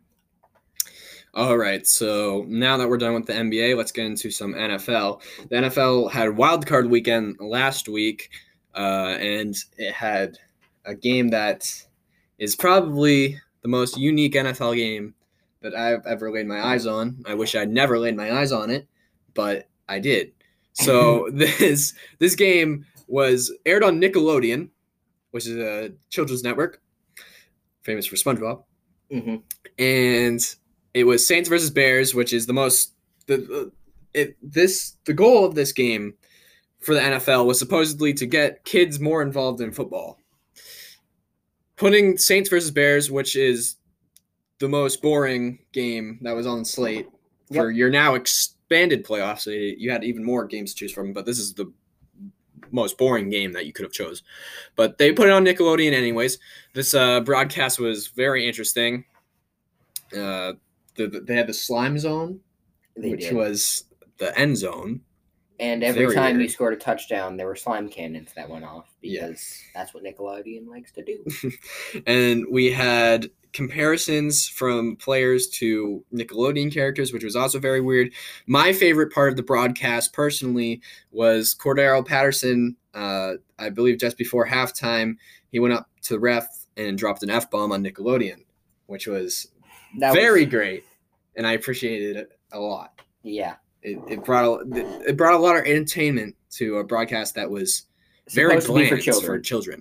All right, so now that we're done with the NBA, let's get into some NFL. The NFL had wild card weekend last week, and it had a game that is probably the most unique NFL game that I've ever laid my eyes on. I wish I'd never laid my eyes on it, but I did. So this game was aired on Nickelodeon, which is a children's network, famous for SpongeBob. Mm-hmm. And it was Saints versus Bears, which is the goal of this game for the NFL was supposedly to get kids more involved in football. Putting Saints versus Bears, which is the most boring game that was on the slate for your now expanded playoffs. So you had even more games to choose from, but this is the most boring game that you could have chose. But they put it on Nickelodeon anyways. This broadcast was very interesting. They had the slime zone, which was the end zone. And every time you scored a touchdown, there were slime cannons that went off because that's what Nickelodeon likes to do. And we had comparisons from players to Nickelodeon characters, which was also very weird. My favorite part of the broadcast, personally, was Cordero Patterson. I believe just before halftime, he went up to the ref and dropped an F-bomb on Nickelodeon, which was very great, and I appreciated it a lot. Yeah. It brought a lot of entertainment to a broadcast that was very bland for children.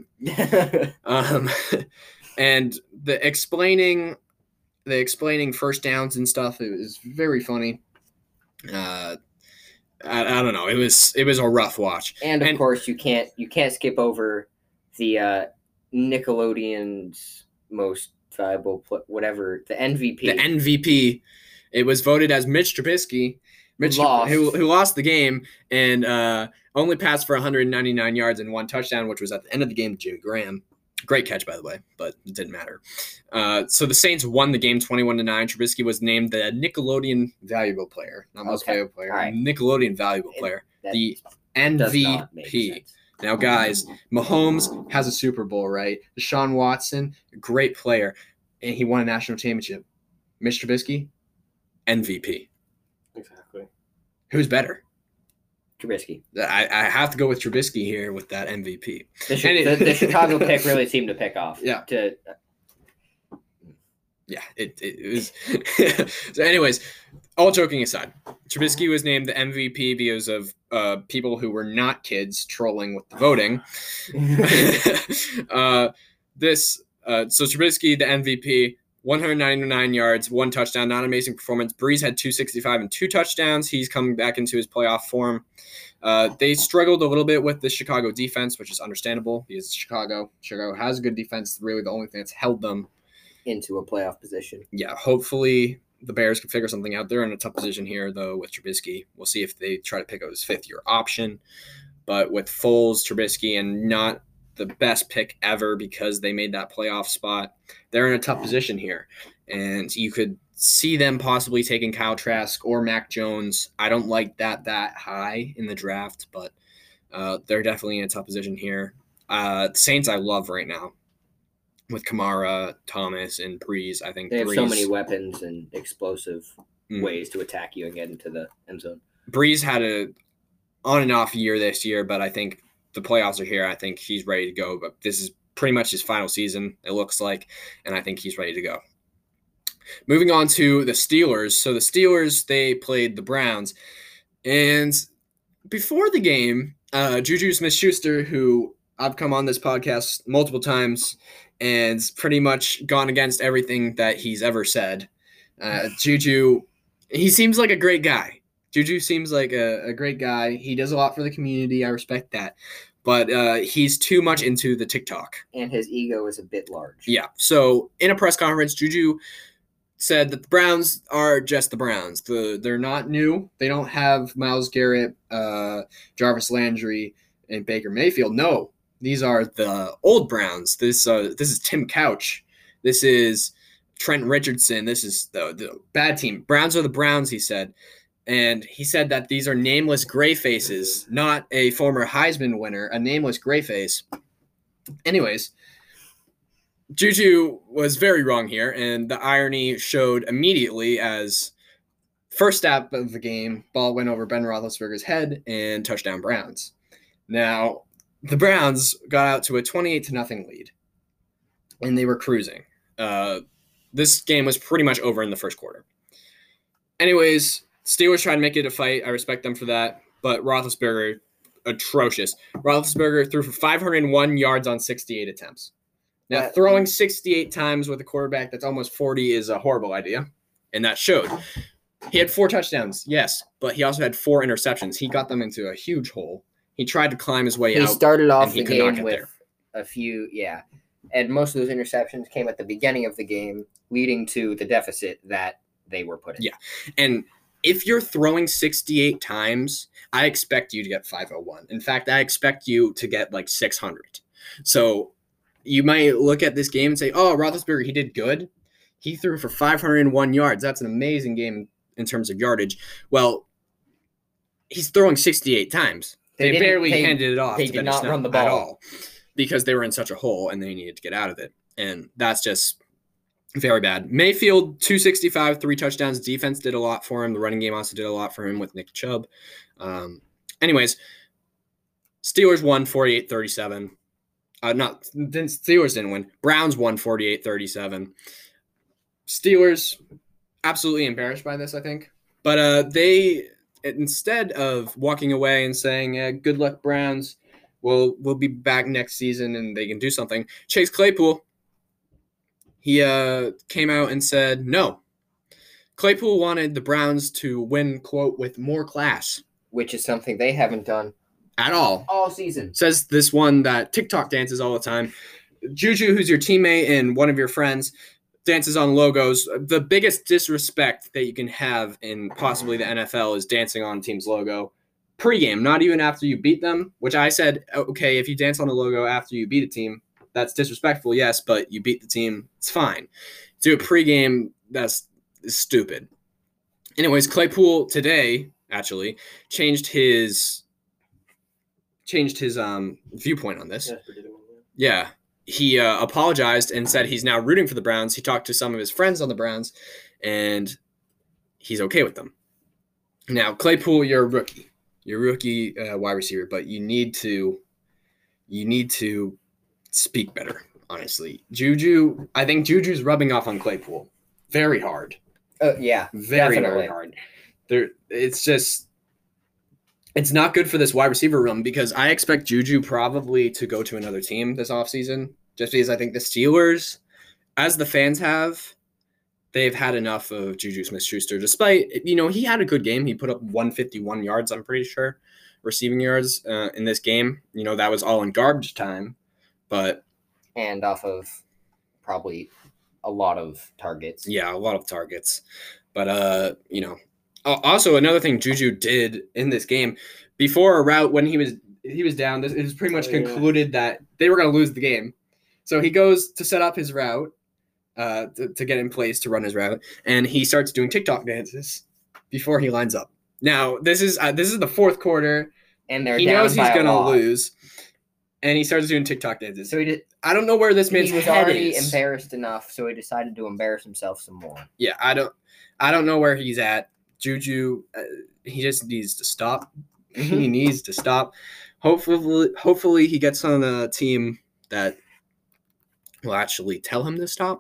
And the explaining first downs and stuff, it was very funny. I don't know. It was a rough watch. And of course, you can't skip over the Nickelodeon's most valuable the MVP. The MVP. It was voted as Mitch Trubisky. Who lost the game and only passed for 199 yards and 1 touchdown, which was at the end of the game with Jimmy Graham. Great catch, by the way, but it didn't matter. So the Saints won the game 21-9. Trubisky was named the Nickelodeon Valuable Player, not most valuable player. Right. Nickelodeon Valuable Player, the MVP. Now, guys, Mahomes has a Super Bowl, right? Deshaun Watson, great player, and he won a national championship. Mitch Trubisky, MVP. Exactly. Who's better? Trubisky. I have to go with Trubisky here with that MVP. The Chicago pick really seemed to pick off. Yeah. It was. So anyways, all joking aside, Trubisky was named the MVP because of people who were not kids trolling with the voting. So Trubisky, the MVP, 199 yards, 1 touchdown, not an amazing performance. Breeze had 265 and 2 touchdowns. He's coming back into his playoff form. They struggled a little bit with the Chicago defense, which is understandable because Chicago has a good defense. It's really the only thing that's held them into a playoff position. Yeah, hopefully the Bears can figure something out. They're in a tough position here, though, with Trubisky. We'll see if they try to pick up his 5th-year option. But with Foles, Trubisky, and not the best pick ever because they made that playoff spot, they're in a tough position here. And you could see them possibly taking Kyle Trask or Mac Jones. I don't like that high in the draft, but they're definitely in a tough position here. Saints I love right now. with Kamara, Thomas, and Breeze. I think They have Breeze, so many weapons and explosive Mm. ways to attack you and get into the end zone. Breeze had a on and off year this year, but I think the playoffs are here. I think he's ready to go. But this is pretty much his final season, it looks like, and I think he's ready to go. Moving on to the Steelers. So the Steelers, they played the Browns. And before the game, Juju Smith-Schuster, who I've come on this podcast multiple times and pretty much gone against everything that he's ever said. Juju, he seems like a great guy. Juju seems like a great guy. He does a lot for the community. I respect that. But he's too much into the TikTok. And his ego is a bit large. Yeah. So in a press conference, Juju said that the Browns are just the Browns. They're not new. They don't have Myles Garrett, Jarvis Landry, and Baker Mayfield. No, these are the old Browns. This is Tim Couch. This is Trent Richardson. This is the bad team. Browns are the Browns, he said. And he said that these are nameless gray faces, not a former Heisman winner, a nameless gray face. Anyways, Juju was very wrong here, and the irony showed immediately as first snap of the game, ball went over Ben Roethlisberger's head and touchdown Browns. Now, the Browns got out to a 28-0 lead, and they were cruising. This game was pretty much over in the first quarter. Anyways, Steelers tried to make it a fight. I respect them for that, but Roethlisberger, atrocious. Roethlisberger threw for 501 yards on 68 attempts. Now, throwing 68 times with a quarterback that's almost 40 is a horrible idea, and that showed. He had 4 touchdowns, yes, but he also had 4 interceptions. He got them into a huge hole. He tried to climb his way out. He started off the could not game get with there. a few, and most of those interceptions came at the beginning of the game, leading to the deficit that they were put in. Yeah, and if you're throwing 68 times, I expect you to get 501. In fact, I expect you to get like 600. So you might look at this game and say, oh, Roethlisberger, he did good. He threw for 501 yards. That's an amazing game in terms of yardage. Well, he's throwing 68 times. They barely handed it off. They to did Ben not Snell run the ball at all because they were in such a hole and they needed to get out of it. And that's just very bad. Mayfield, 265, 3 touchdowns. Defense did a lot for him. The running game also did a lot for him with Nick Chubb. Anyways, Steelers won 48-37. Steelers didn't win. Browns won 48-37. Steelers absolutely embarrassed by this, I think. But they, instead of walking away and saying, good luck, Browns, we'll be back next season and they can do something, Chase Claypool, he came out and said, no. Claypool wanted the Browns to win, quote, with more class. Which is something they haven't done at all season. Says this one that TikTok dances all the time. Juju, who's your teammate and one of your friends, dances on logos. The biggest disrespect that you can have in possibly the NFL is dancing on a team's logo pre-game, not even after you beat them, which I said, okay, if you dance on a logo after you beat a team, that's disrespectful, yes, but you beat the team, it's fine. Do it pre-game, that's stupid. Anyways, Claypool today actually changed his viewpoint on this. Yeah. He apologized and said he's now rooting for the Browns. He talked to some of his friends on the Browns, and he's okay with them. Now, Claypool, you're a rookie. You're a rookie wide receiver, but you need to speak better, honestly. Juju, I think Juju's rubbing off on Claypool very hard. Yeah, very, definitely. very hard. It's not good for this wide receiver room because I expect Juju probably to go to another team this offseason just because I think the Steelers, as the fans have, they've had enough of Juju Smith-Schuster. Despite, he had a good game. He put up 151 yards, I'm pretty sure, receiving yards in this game. That was all in garbage time. And off of probably a lot of targets. Yeah, a lot of targets. But, also, another thing Juju did in this game, before a route when he was down, it was pretty much concluded that they were going to lose the game. So he goes to set up his route to get in place to run his route, and he starts doing TikTok dances before he lines up. Now, this is the fourth quarter, and he knows he's going to lose. and he started doing TikTok dances. So I don't know where this man's he was head already is. embarrassed enough, so he decided to embarrass himself some more. Yeah, I don't know where he's at. Juju, he just needs to stop. He needs to stop. Hopefully he gets on a team that will actually tell him to stop.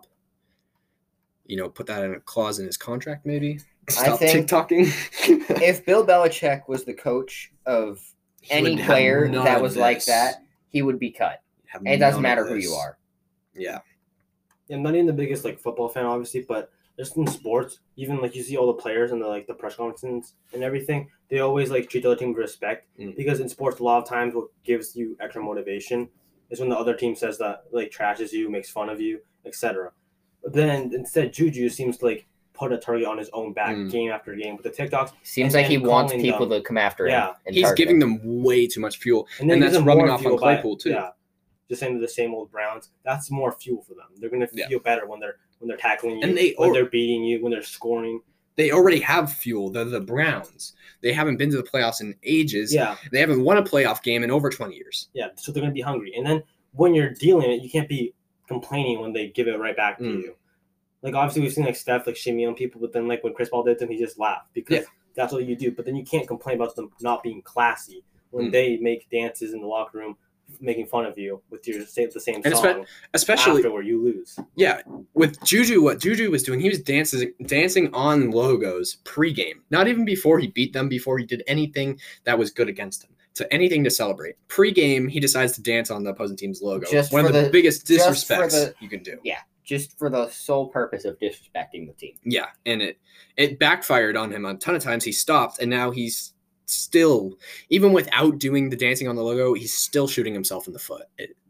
Put that in a clause in his contract, maybe. Stop think TikToking. If Bill Belichick was the coach of any player that was like that, he would be cut. And it doesn't matter who you are. Yeah. I'm not even the biggest football fan, obviously, but just in sports, even you see all the players and the press conferences and everything, they always treat the other team with respect. Because in sports, a lot of times what gives you extra motivation is when the other team says that trashes you, makes fun of you, etc. But then instead, Juju seems to put a target on his own back game after game with the TikToks. Seems like he wants people to come after him. Yeah, he's giving them way too much fuel, and that's rubbing off on Claypool too. Yeah, just saying the same old Browns. That's more fuel for them. They're gonna feel better when they're tackling you, and when they're beating you, when they're scoring. They already have fuel. They're the Browns. They haven't been to the playoffs in ages. Yeah, they haven't won a playoff game in over 20 years. Yeah, so they're gonna be hungry, and then when you're dealing it, you can't be complaining when they give it right back to you. Obviously, we've seen Steph shimmy on people, but then when Chris Paul did them, he just laughed because that's what you do. But then you can't complain about them not being classy when they make dances in the locker room, making fun of you with the same song. Especially after where you lose. Yeah, with Juju, what Juju was doing, he was dancing on logos pregame, not even before he beat them, before he did anything that was good against them. To anything to celebrate. Pre-game, he decides to dance on the opposing team's logo. One of the biggest disrespects you can do. Yeah, just for the sole purpose of disrespecting the team. Yeah, and it backfired on him a ton of times. He stopped, and now he's still, even without doing the dancing on the logo, he's still shooting himself in the foot.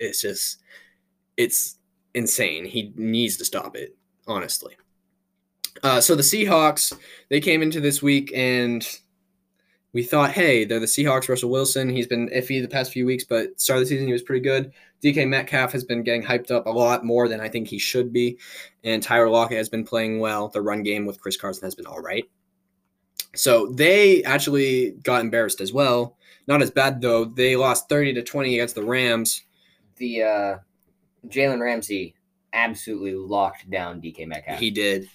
It's insane. He needs to stop it, honestly. So the Seahawks, they came into this week and we thought, hey, they're the Seahawks. Russell Wilson, he's been iffy the past few weeks, but start of the season, he was pretty good. DK Metcalf has been getting hyped up a lot more than I think he should be. And Tyler Lockett has been playing well. The run game with Chris Carson has been all right. So they actually got embarrassed as well. Not as bad, though. They lost 30-20 against the Rams. The Jalen Ramsey absolutely locked down DK Metcalf. He did.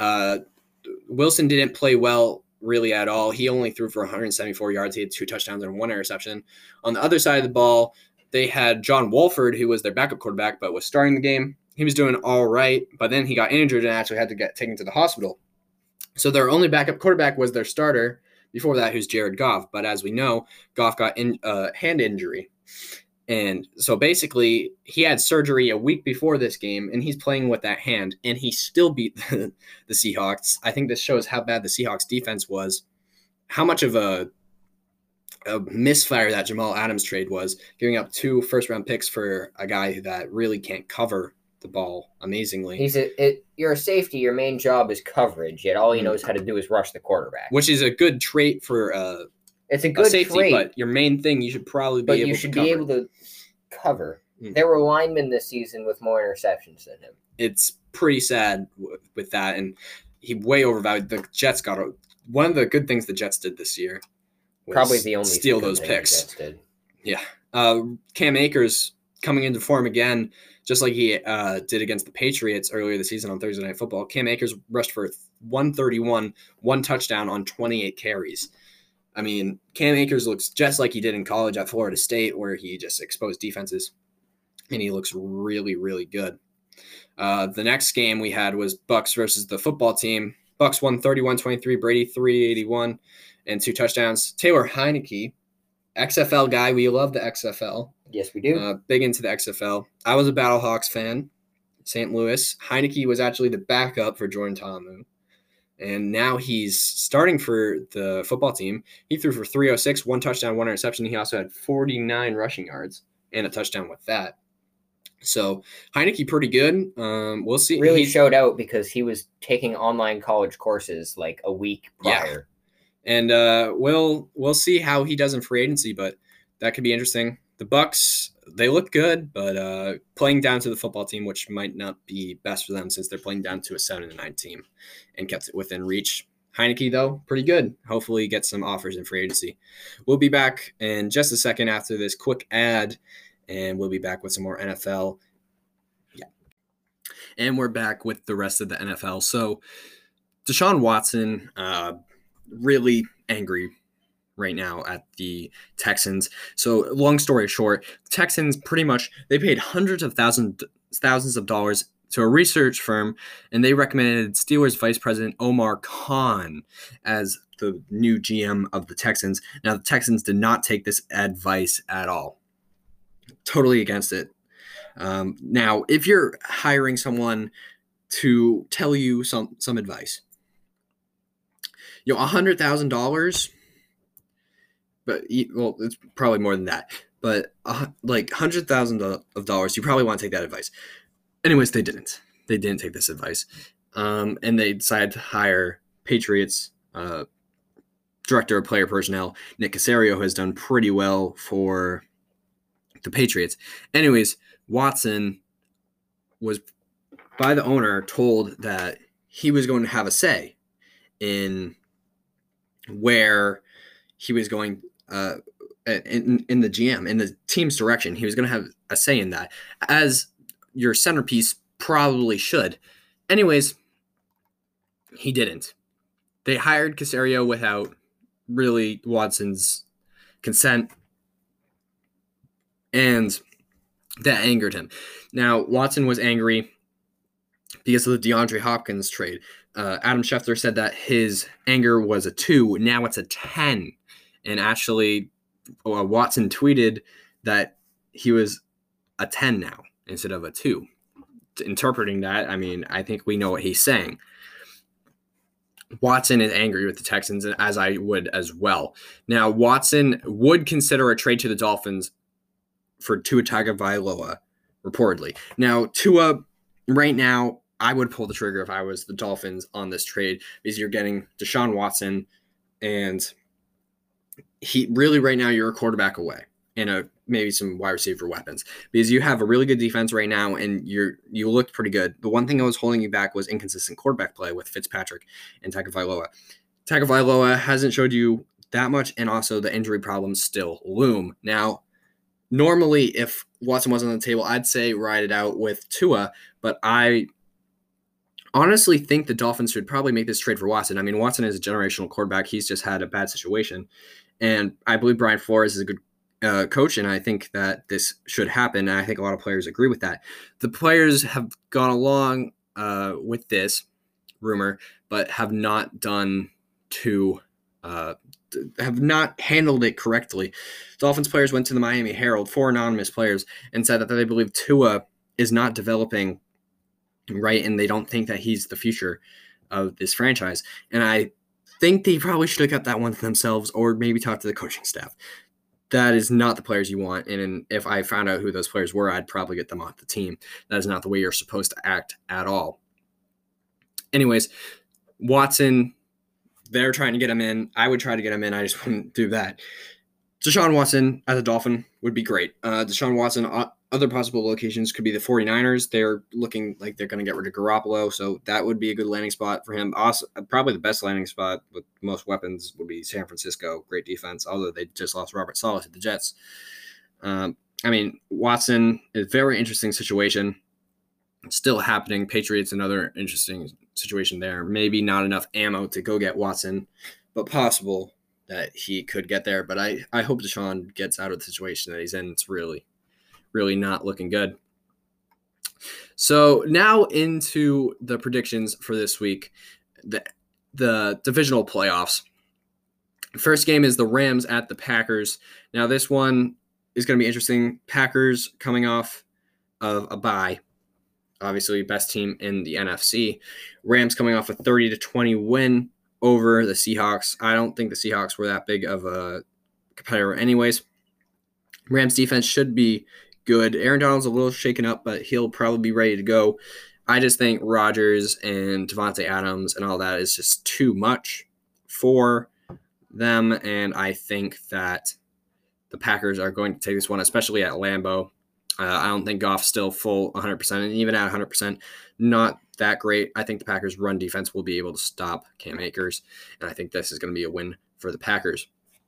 Wilson didn't play well really at all. He only threw for 174 yards. He had 2 touchdowns and 1 interception. On the other side of the ball, they had John Wolford, who was their backup quarterback, but was starting the game. He was doing all right, but then he got injured and actually had to get taken to the hospital. So their only backup quarterback was their starter before that, who's Jared Goff. But as we know, Goff got hand injury. And so basically, he had surgery a week before this game, and he's playing with that hand, and he still beat the Seahawks. I think this shows how bad the Seahawks defense was, how much of a misfire that Jamal Adams trade was, giving up 2 first-round picks for a guy that really can't cover the ball amazingly. You're a safety. Your main job is coverage, yet all he knows how to do is rush the quarterback. Which is a good trait for it's a good safety, trait, but your main thing you should probably be able to cover. There were linemen this season with more interceptions than him. It's pretty sad with that, and he way overvalued. The Jets got one of the good things the Jets did this year. Was probably the only steal those picks. The Jets did. Yeah, Cam Akers coming into form again, just like he did against the Patriots earlier this season on Thursday Night Football. Cam Akers rushed for 131, 1 touchdown on 28 carries. I mean, Cam Akers looks just like he did in college at Florida State, where he just exposed defenses, and he looks really, really good. The next game we had was Bucs versus the football team. Bucs won 31-23, Brady 381, and 2 touchdowns. Taylor Heineke, XFL guy. We love the XFL. Yes, we do. Big into the XFL. I was a Battlehawks fan, St. Louis. Heineke was actually the backup for Jordan Ta'amu. And now he's starting for the football team. He threw for 306, 1 touchdown, 1 interception. He also had 49 rushing yards and a touchdown with that. So Heineke pretty good. We'll see. Really showed out because he was taking online college courses like a week prior. Yeah. And we'll see how he does in free agency, but that could be interesting. The Bucs, they look good, but playing down to the football team, which might not be best for them since they're playing down to a 7-9 team and kept it within reach. Heineke, though, pretty good. Hopefully get some offers in free agency. We'll be back in just a second after this quick ad, and we'll be back with some more NFL. Yeah. And we're back with the rest of the NFL. So Deshaun Watson, really angry right now at the Texans. So long story short, the Texans pretty much, they paid hundreds of thousands of dollars to a research firm, and they recommended Steelers Vice President Omar Khan as the new GM of the Texans. Now, the Texans did not take this advice at all. Totally against it. Now, if you're hiring someone to tell you some advice, $100,000, but well, it's probably more than that. But like $100,000, you probably want to take that advice. Anyways, they didn't. They didn't take this advice, and they decided to hire Patriots director of player personnel Nick Caserio, who has done pretty well for the Patriots. Anyways, Watson was, by the owner, told that he was going to have a say in where he was going in the GM, in the team's direction. He was going to have a say in that, as your centerpiece probably should. Anyways, he didn't. They hired Caserio without really Watson's consent, and that angered him. Now, Watson was angry because of the DeAndre Hopkins trade. Adam Schefter said that his anger was a 2. Now it's a 10. And actually, Watson tweeted that he was a 10 now instead of a 2. Interpreting that, I mean, I think we know what he's saying. Watson is angry with the Texans, as I would as well. Now, Watson would consider a trade to the Dolphins for Tua Tagovailoa, reportedly. Now, Tua, right now, I would pull the trigger if I was the Dolphins on this trade, because you're getting Deshaun Watson, and he really, right now, you're a quarterback away and maybe some wide receiver weapons, because you have a really good defense right now, and you looked pretty good. The one thing that was holding you back was inconsistent quarterback play with Fitzpatrick and Tagovailoa. Tagovailoa hasn't showed you that much, and also the injury problems still loom. Now, normally, if Watson wasn't on the table, I'd say ride it out with Tua, but I honestly think the Dolphins should probably make this trade for Watson. I mean, Watson is a generational quarterback. He's just had a bad situation, and I believe Brian Flores is a good coach, and I think that this should happen, and I think a lot of players agree with that. The players have gone along with this rumor, but have not handled it correctly. Dolphins players went to the Miami Herald, 4 anonymous players, and said that they believe Tua is not developing right, and they don't think that he's the future of this franchise. And I think they probably should have kept that one to themselves, or maybe talk to the coaching staff. That is not the players you want, and if I found out who those players were, I'd probably get them off the team. That is not the way you're supposed to act at all. Anyways, Watson, they're trying to get him in. I would try to get him in. I just wouldn't do that. Deshaun Watson as a Dolphin would be great. Deshaun Watson, other possible locations could be the 49ers. They're looking like they're going to get rid of Garoppolo, so that would be a good landing spot for him. Also, probably the best landing spot with most weapons would be San Francisco. Great defense, although they just lost Robert Saleh to the Jets. I mean, Watson is a very interesting situation. Still happening. Patriots, another interesting situation there. Maybe not enough ammo to go get Watson, but possible that he could get there. But I hope Deshaun gets out of the situation that he's in. It's really not looking good. So now into the predictions for this week, the divisional playoffs. First game is the Rams at the Packers. Now this one is going to be interesting. Packers coming off of a bye, obviously best team in the NFC. Rams coming off a 30-20 win over the Seahawks. I don't think the Seahawks were that big of a competitor anyways. Rams defense should be good. Aaron Donald's a little shaken up, but he'll probably be ready to go. I just think Rodgers and Devontae Adams and all that is just too much for them, and I think that the Packers are going to take this one, especially at Lambeau. I don't think Goff's still full 100%, and even at 100%, not that great. I think the Packers' run defense will be able to stop Cam Akers, and I think this is going to be a win for the Packers.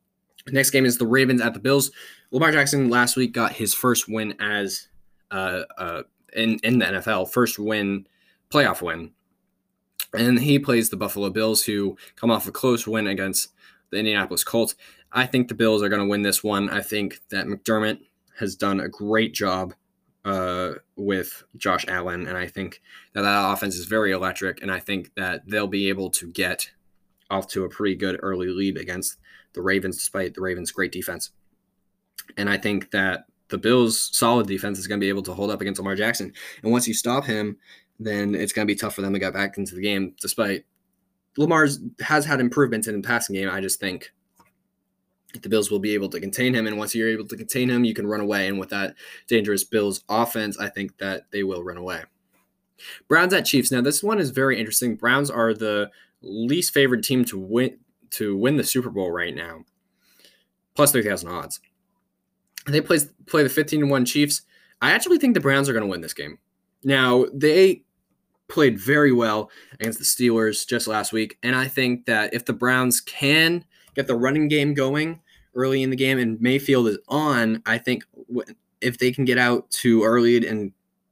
Next game is the Ravens at the Bills. Lamar Jackson last week got his first win as in the NFL, first win, playoff win. And he plays the Buffalo Bills, who come off a close win against the Indianapolis Colts. I think the Bills are going to win this one. I think that McDermott has done a great job with Josh Allen, and I think that offense is very electric, and I think that they'll be able to get off to a pretty good early lead against the Ravens, despite the Ravens' great defense. And I think that the Bills' solid defense is going to be able to hold up against Lamar Jackson. And once you stop him, then it's going to be tough for them to get back into the game, despite Lamar's has had improvements in the passing game. I just think the Bills will be able to contain him, and once you're able to contain him, you can run away. And with that dangerous Bills offense, I think that they will run away. Browns at Chiefs. Now, this one is very interesting. Browns are the least favored team to win the Super Bowl right now, plus 3,000 odds. They play the 15-1 Chiefs. I actually think the Browns are going to win this game. Now, they played very well against the Steelers just last week, and I think that if the Browns can get the running game going early in the game and Mayfield is on, I think if they can get out too early and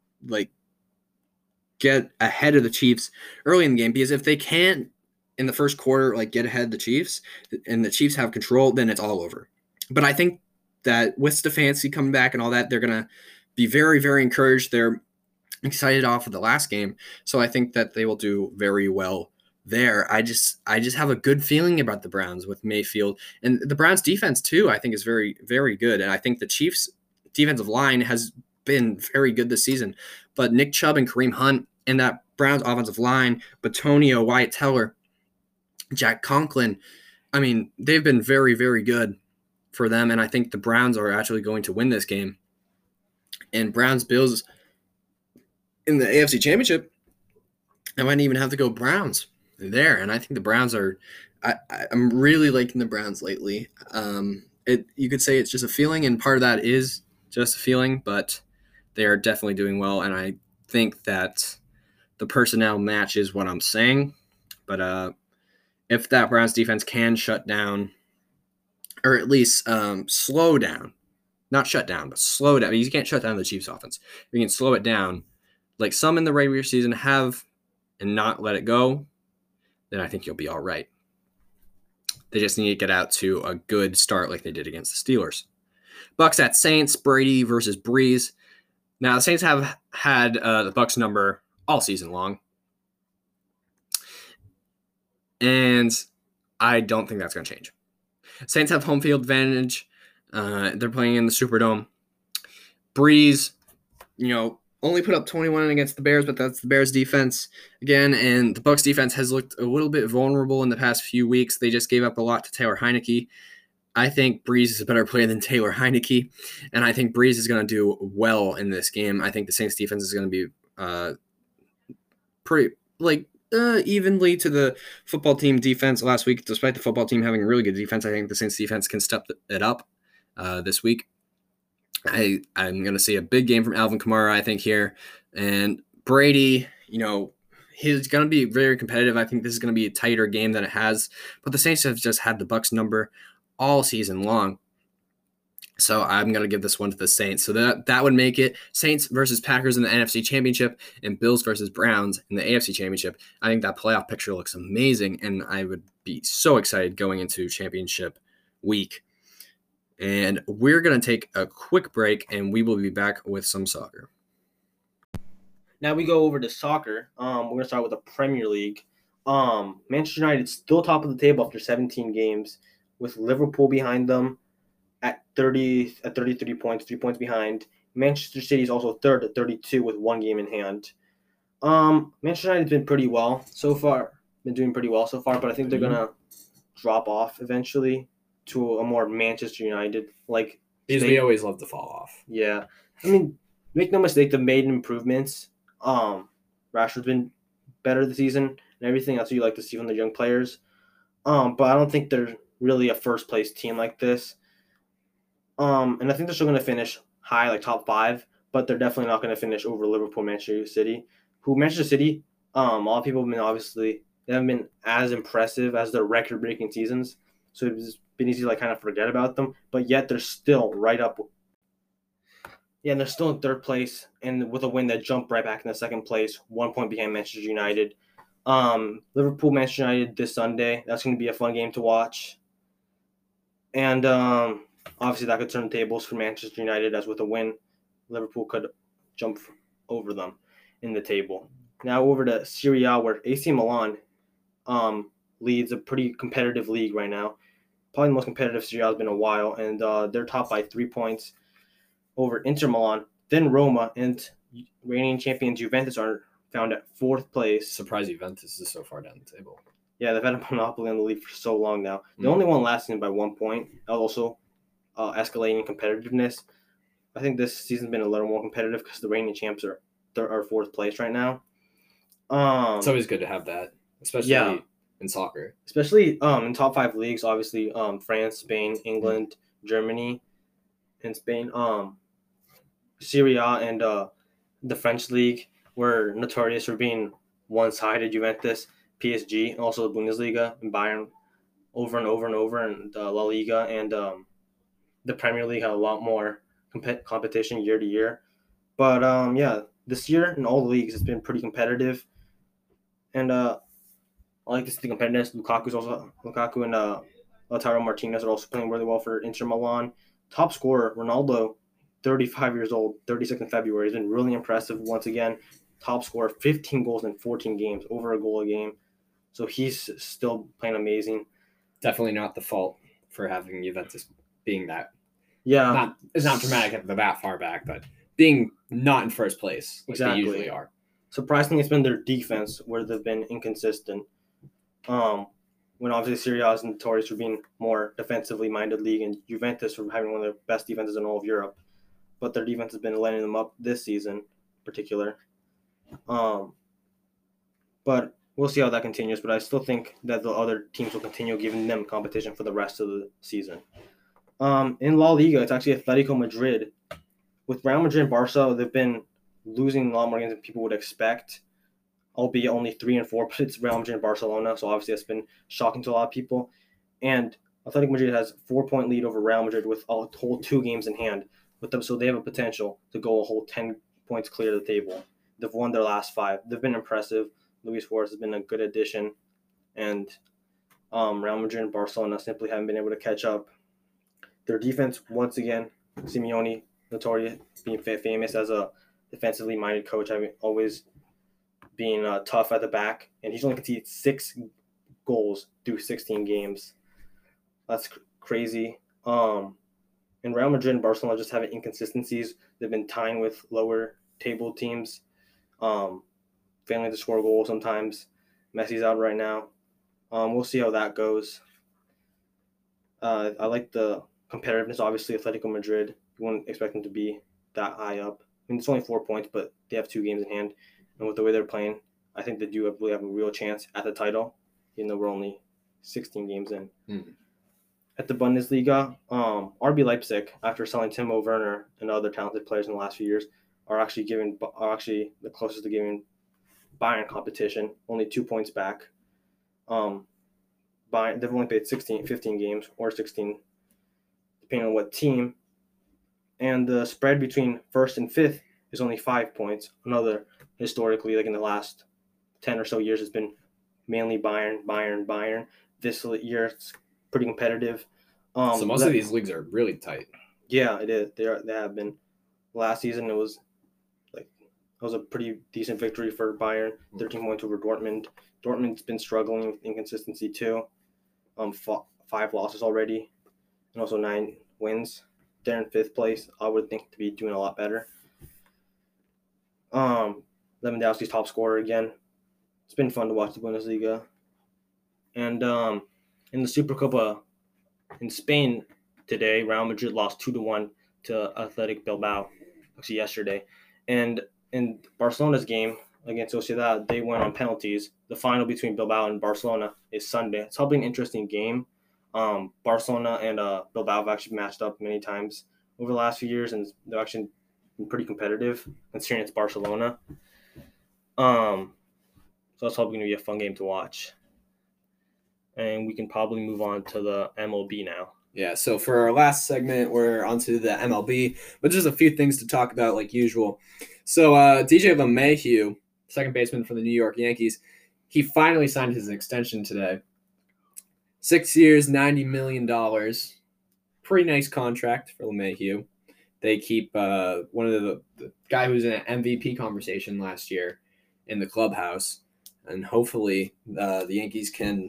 get ahead of the Chiefs early in the game, because if they can't in the first quarter get ahead of the Chiefs and the Chiefs have control, then it's all over. But I think that with Stefanski coming back and all that, they're going to be very, very encouraged. They're excited off of the last game, so I think that they will do very well there. I just have a good feeling about the Browns with Mayfield, and the Browns defense too, I think is very, very good. And I think the Chiefs defensive line has been very good this season, but Nick Chubb and Kareem Hunt and that Browns offensive line, Batonio, Wyatt Teller, Jack Conklin, I mean, they've been very, very good for them. And I think the Browns are actually going to win this game. And Browns-Bills in the AFC Championship, I might even have to go Browns there. And I think the Browns are I'm really liking the Browns lately. You could say it's just a feeling, and part of that is just a feeling, but they are definitely doing well. And I think that the personnel matches what I'm saying. But if that Browns defense can shut down, or at least slow down, not shut down, but slow down. You can't shut down the Chiefs offense. You can slow it down like some in the regular season have and not let it go, then I think you'll be all right. They just need to get out to a good start like they did against the Steelers. Bucks at Saints, Brady versus Breeze. Now, the Saints have had the Bucks number all season long. And I don't think that's going to change. Saints have home field advantage. They're playing in the Superdome. Breeze, only put up 21 against the Bears, but that's the Bears defense again. And the Bucks defense has looked a little bit vulnerable in the past few weeks. They just gave up a lot to Taylor Heineke. I think Breeze is a better player than Taylor Heineke, and I think Breeze is going to do well in this game. I think the Saints defense is going to be pretty evenly to the football team defense last week. Despite the football team having a really good defense, I think the Saints defense can step it up this week. I'm going to see a big game from Alvin Kamara, I think, here. And Brady, he's going to be very competitive. I think this is going to be a tighter game than it has. But the Saints have just had the Bucks number all season long. So I'm going to give this one to the Saints. So that would make it Saints versus Packers in the NFC Championship and Bills versus Browns in the AFC Championship. I think that playoff picture looks amazing, and I would be so excited going into championship week. And we're going to take a quick break, and we will be back with some soccer. Now we go over to soccer. We're going to start with the Premier League. Manchester United still top of the table after 17 games, with Liverpool behind them at 33 points, 3 points behind. Manchester City is also third at 32 with 1 game in hand. Manchester United's been pretty well so far. But I think they're going to drop off eventually to a more Manchester United because we always love to fall off. Yeah. I mean, make no mistake, they've made improvements. Rashford's been better this season and everything. That's what you like to see from the young players. But I don't think they're really a first place team like this. And I think they're still going to finish high, top 5, but they're definitely not going to finish over Liverpool, Manchester City. Manchester City, a lot of people have been they haven't been as impressive as their record-breaking seasons. so it's been easy to like kind of forget about them. But yet they're still right up. Yeah, and they're still in third place, and with a win that jumped right back in the second place, 1 point behind Manchester United. Liverpool, Manchester United this Sunday. That's going to be a fun game to watch. And obviously that could turn tables for Manchester United, as with a win, Liverpool could jump over them in the table. Now over to Serie A, where AC Milan leads a pretty competitive league right now. Probably the most competitive Serie A has been in a while, and they're top by 3 points over Inter Milan. Then Roma and reigning champions Juventus are found at 4th place. Surprise Juventus is so far down the table. Yeah, they've had a monopoly on the league for so long now. They only won last season by 1 point. Also, escalating competitiveness. I think this season's been a little more competitive because the reigning champs are 4th place right now. It's always good to have that, especially in soccer. Especially in top 5 leagues, obviously France, Spain, England, Germany, and Spain. Serie A and the French league were notorious for being one-sided. Juventus, PSG, and also the Bundesliga and Bayern over and over and over, and La Liga and the Premier League had a lot more competition year to year. But this year in all the leagues it's been pretty competitive, and I like to see the competitiveness. Lukaku and Lautaro Martinez are also playing really well for Inter Milan. Top scorer Ronaldo, 35 years old, 36 in February, has been really impressive once again. Top scorer, 15 goals in 14 games, over a goal a game. So he's still playing amazing. Definitely not the fault for having Juventus being that. Yeah. It's not dramatic at that far back, but being not in first place like Exactly. they usually are. Surprisingly, it's been their defense where they've been inconsistent. When obviously Serie A is notorious for being more defensively minded league, and Juventus for having one of the best defenses in all of Europe. But their defense has been letting them up this season in particular. But we'll see how that continues. But I still think that the other teams will continue giving them competition for the rest of the season. In La Liga, it's actually Atletico Madrid. With Real Madrid and Barca, they've been losing a lot more games than people would expect, albeit only 3 and 4, but it's Real Madrid and Barcelona, so obviously that's been shocking to a lot of people. And Atletico Madrid has 4-point lead over Real Madrid with a whole 2 games in hand with them, so they have a potential to go a whole 10 points clear of the table. They've won their last 5. They've been impressive. Luis Suarez has been a good addition, and Real Madrid and Barcelona simply haven't been able to catch up. Their defense, once again, Simeone, notorious, being famous as a defensively minded coach, having always being tough at the back, and he's only conceded 6 goals through 16 games. That's crazy. And Real Madrid and Barcelona just having inconsistencies. They've been tying with lower table teams, failing to score goals sometimes. Messi's out right now. We'll see how that goes. I like the competitiveness. Obviously, Atletico Madrid, you wouldn't expect them to be that high up. I mean, it's only 4 points, but they have 2 games in hand. And with the way they're playing, I think they do really have a real chance at the title, even though we're only 16 games in. At the Bundesliga, RB Leipzig, after selling Timo Werner and other talented players in the last few years, are actually the closest to giving Bayern competition, only 2 points back. They've only played 15 games, or 16, depending on what team. And the spread between 1st and 5th is only 5 points. Another, historically, like in the last 10 or so years, has been mainly Bayern. This year, it's pretty competitive. So most of these leagues are really tight. Yeah, it is. They have been. Last season, it was a pretty decent victory for Bayern, 13 points over Dortmund. Dortmund's been struggling with inconsistency too. 5 losses already, and also 9 wins. They're in 5th place. I would think to be doing a lot better. Lewandowski's top scorer again. It's been fun to watch the Bundesliga. And in the Supercopa in Spain today, Real Madrid lost 2-1 to Athletic Bilbao, actually yesterday. And in Barcelona's game against Sociedad, they went on penalties. The final between Bilbao and Barcelona is Sunday. It's probably an interesting game. Barcelona and Bilbao have actually matched up many times over the last few years, and they've actually been pretty competitive considering it's Barcelona. So that's probably going to be a fun game to watch. and we can probably move on to the MLB now. Yeah, so for our last segment, we're onto the MLB, but just a few things to talk about like usual. So DJ LeMahieu, second baseman for the New York Yankees, he finally signed his extension today. 6 years, $90 million. Pretty nice contract for LeMahieu. They keep one of the guy who was in an MVP conversation last year in the clubhouse, and hopefully the Yankees can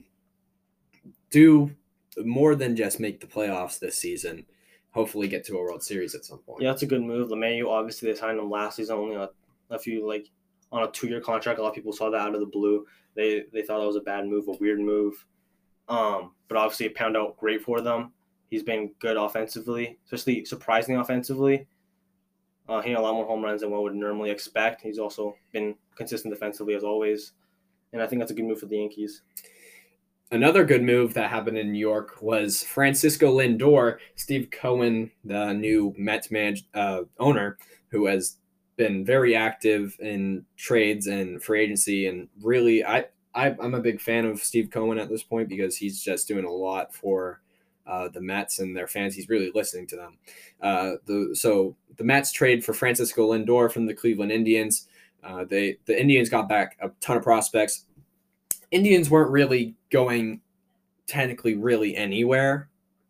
do more than just make the playoffs this season. Hopefully get to a World Series at some point. Yeah, that's a good move. LeMahieu, obviously, they signed him last season only a few, like, on a 2-year contract. A lot of people saw that out of the blue. They thought that was a bad move, a weird move. But obviously it panned out great for them. He's been good offensively, especially surprisingly offensively. Hitting a lot more home runs than one would normally expect. He's also been consistent defensively as always. And I think that's a good move for the Yankees. Another good move that happened in New York was Francisco Lindor, Steve Cohen, the new Mets owner, who has been very active in trades and free agency. And really, I'm a big fan of Steve Cohen at this point because he's just doing a lot for the Mets and their fans. He's really listening to them. So the Mets trade for Francisco Lindor from the Cleveland Indians. The Indians got back a ton of prospects. Indians weren't really going technically really anywhere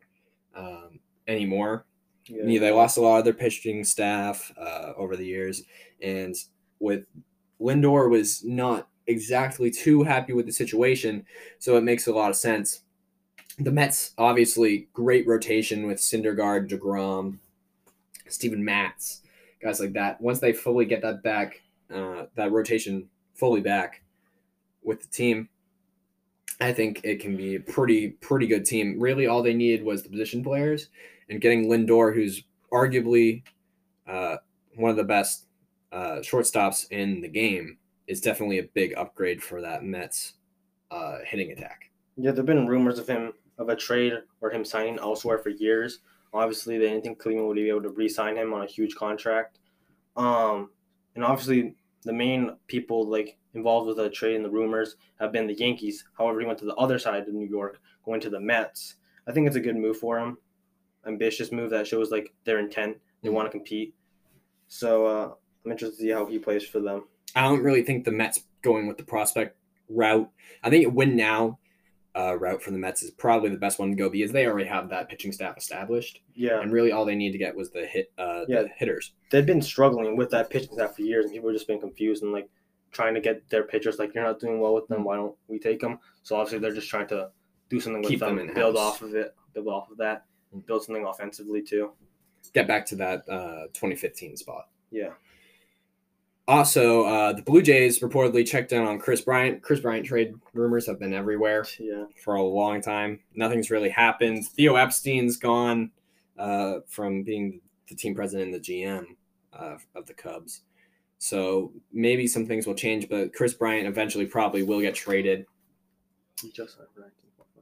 anymore. Yeah. They lost a lot of their pitching staff over the years, and with Lindor was not exactly too happy with the situation, so it makes a lot of sense. The Mets, obviously, great rotation with Syndergaard, DeGrom, Steven Matz, guys like that. Once they fully get that back, that rotation fully back with the team, I think it can be a pretty good team. Really, all they needed was the position players, and getting Lindor, who's arguably one of the best shortstops in the game, is definitely a big upgrade for that Mets hitting attack. Yeah, there have been rumors of a trade or him signing elsewhere for years. Obviously, they didn't think Cleveland would be able to re-sign him on a huge contract. And obviously, the main people involved with the trade and the rumors have been the Yankees. However, he went to the other side of New York, going to the Mets. I think it's a good move for him. Ambitious move that shows their intent. They want to compete. So I'm interested to see how he plays for them. I don't really think the Mets going with the prospect route. I think a win now route for the Mets is probably the best one to go because they already have that pitching staff established. Yeah. And really all they need to get was the hitters. They've been struggling with that pitching staff for years, and people have just been confused and trying to get their pitchers. You're not doing well with them. Why don't we take them? So obviously they're just trying to do something with them and build off of that, build something offensively too. Get back to that 2015 spot. Yeah. Also, the Blue Jays reportedly checked in on Chris Bryant. Chris Bryant trade rumors have been everywhere for a long time. Nothing's really happened. Theo Epstein's gone from being the team president and the GM of the Cubs. So maybe some things will change, but Chris Bryant eventually probably will get traded. He just signed for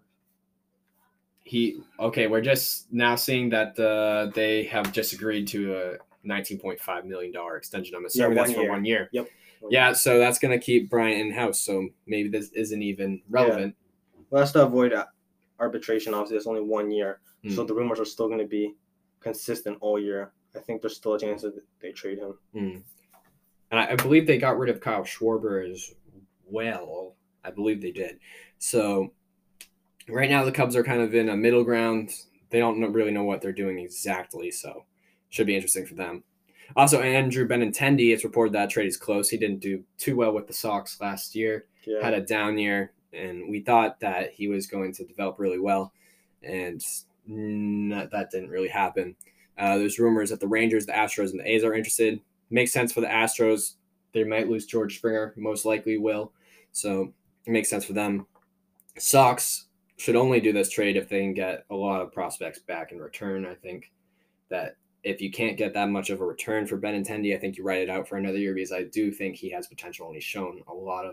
we're just now seeing that they have just agreed to a $19.5 million extension. I'm assuming that's for 1 year. Yep. Yeah, so that's going to keep Bryant in-house, so maybe this isn't even relevant. Yeah. Well, that's to avoid arbitration. Obviously, it's only 1 year, so the rumors are still going to be consistent all year. I think there's still a chance that they trade him. And I believe they got rid of Kyle Schwarber as well. I believe they did. So right now the Cubs are kind of in a middle ground. They don't really know what they're doing exactly, so should be interesting for them. Also, Andrew Benintendi, it's reported that trade is close. He didn't do too well with the Sox last year. Yeah. Had a down year, and we thought that he was going to develop really well, and that didn't really happen. There's rumors that the Rangers, the Astros, and the A's are interested. Makes sense for the Astros. They might lose George Springer, most likely will. So it makes sense for them. Sox should only do this trade if they can get a lot of prospects back in return. I think that if you can't get that much of a return for Benintendi, I think you write it out for another year because I do think he has potential and he's shown a lot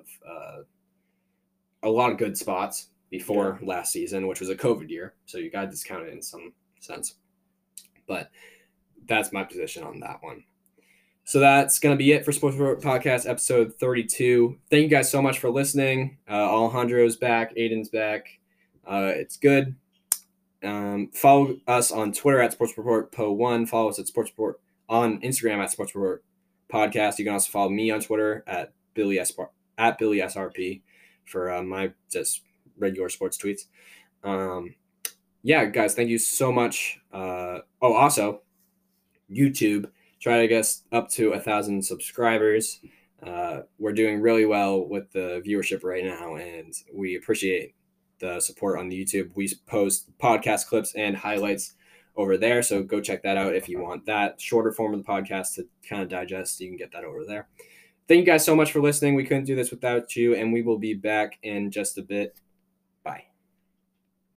of good spots before last season, which was a COVID year. So you got to discount it in some sense. But that's my position on that one. So that's going to be it for Sports Report Podcast episode 32. Thank you guys so much for listening. Alejandro's back. Aiden's back. It's good. Follow us on Twitter at Sports Report Po1. Follow us at Sports Report on Instagram at Sports Report Podcast. You can also follow me on Twitter at Billy SRP for my just regular sports tweets. Yeah, guys, thank you so much. Also, YouTube, try to get up to 1,000 subscribers. We're doing really well with the viewership right now, and we appreciate the support on the YouTube. We post podcast clips and highlights over there, so go check that out if you want that shorter form of the podcast to kind of digest. You can get that over there. Thank you guys so much for listening. We couldn't do this without you, and we will be back in just a bit.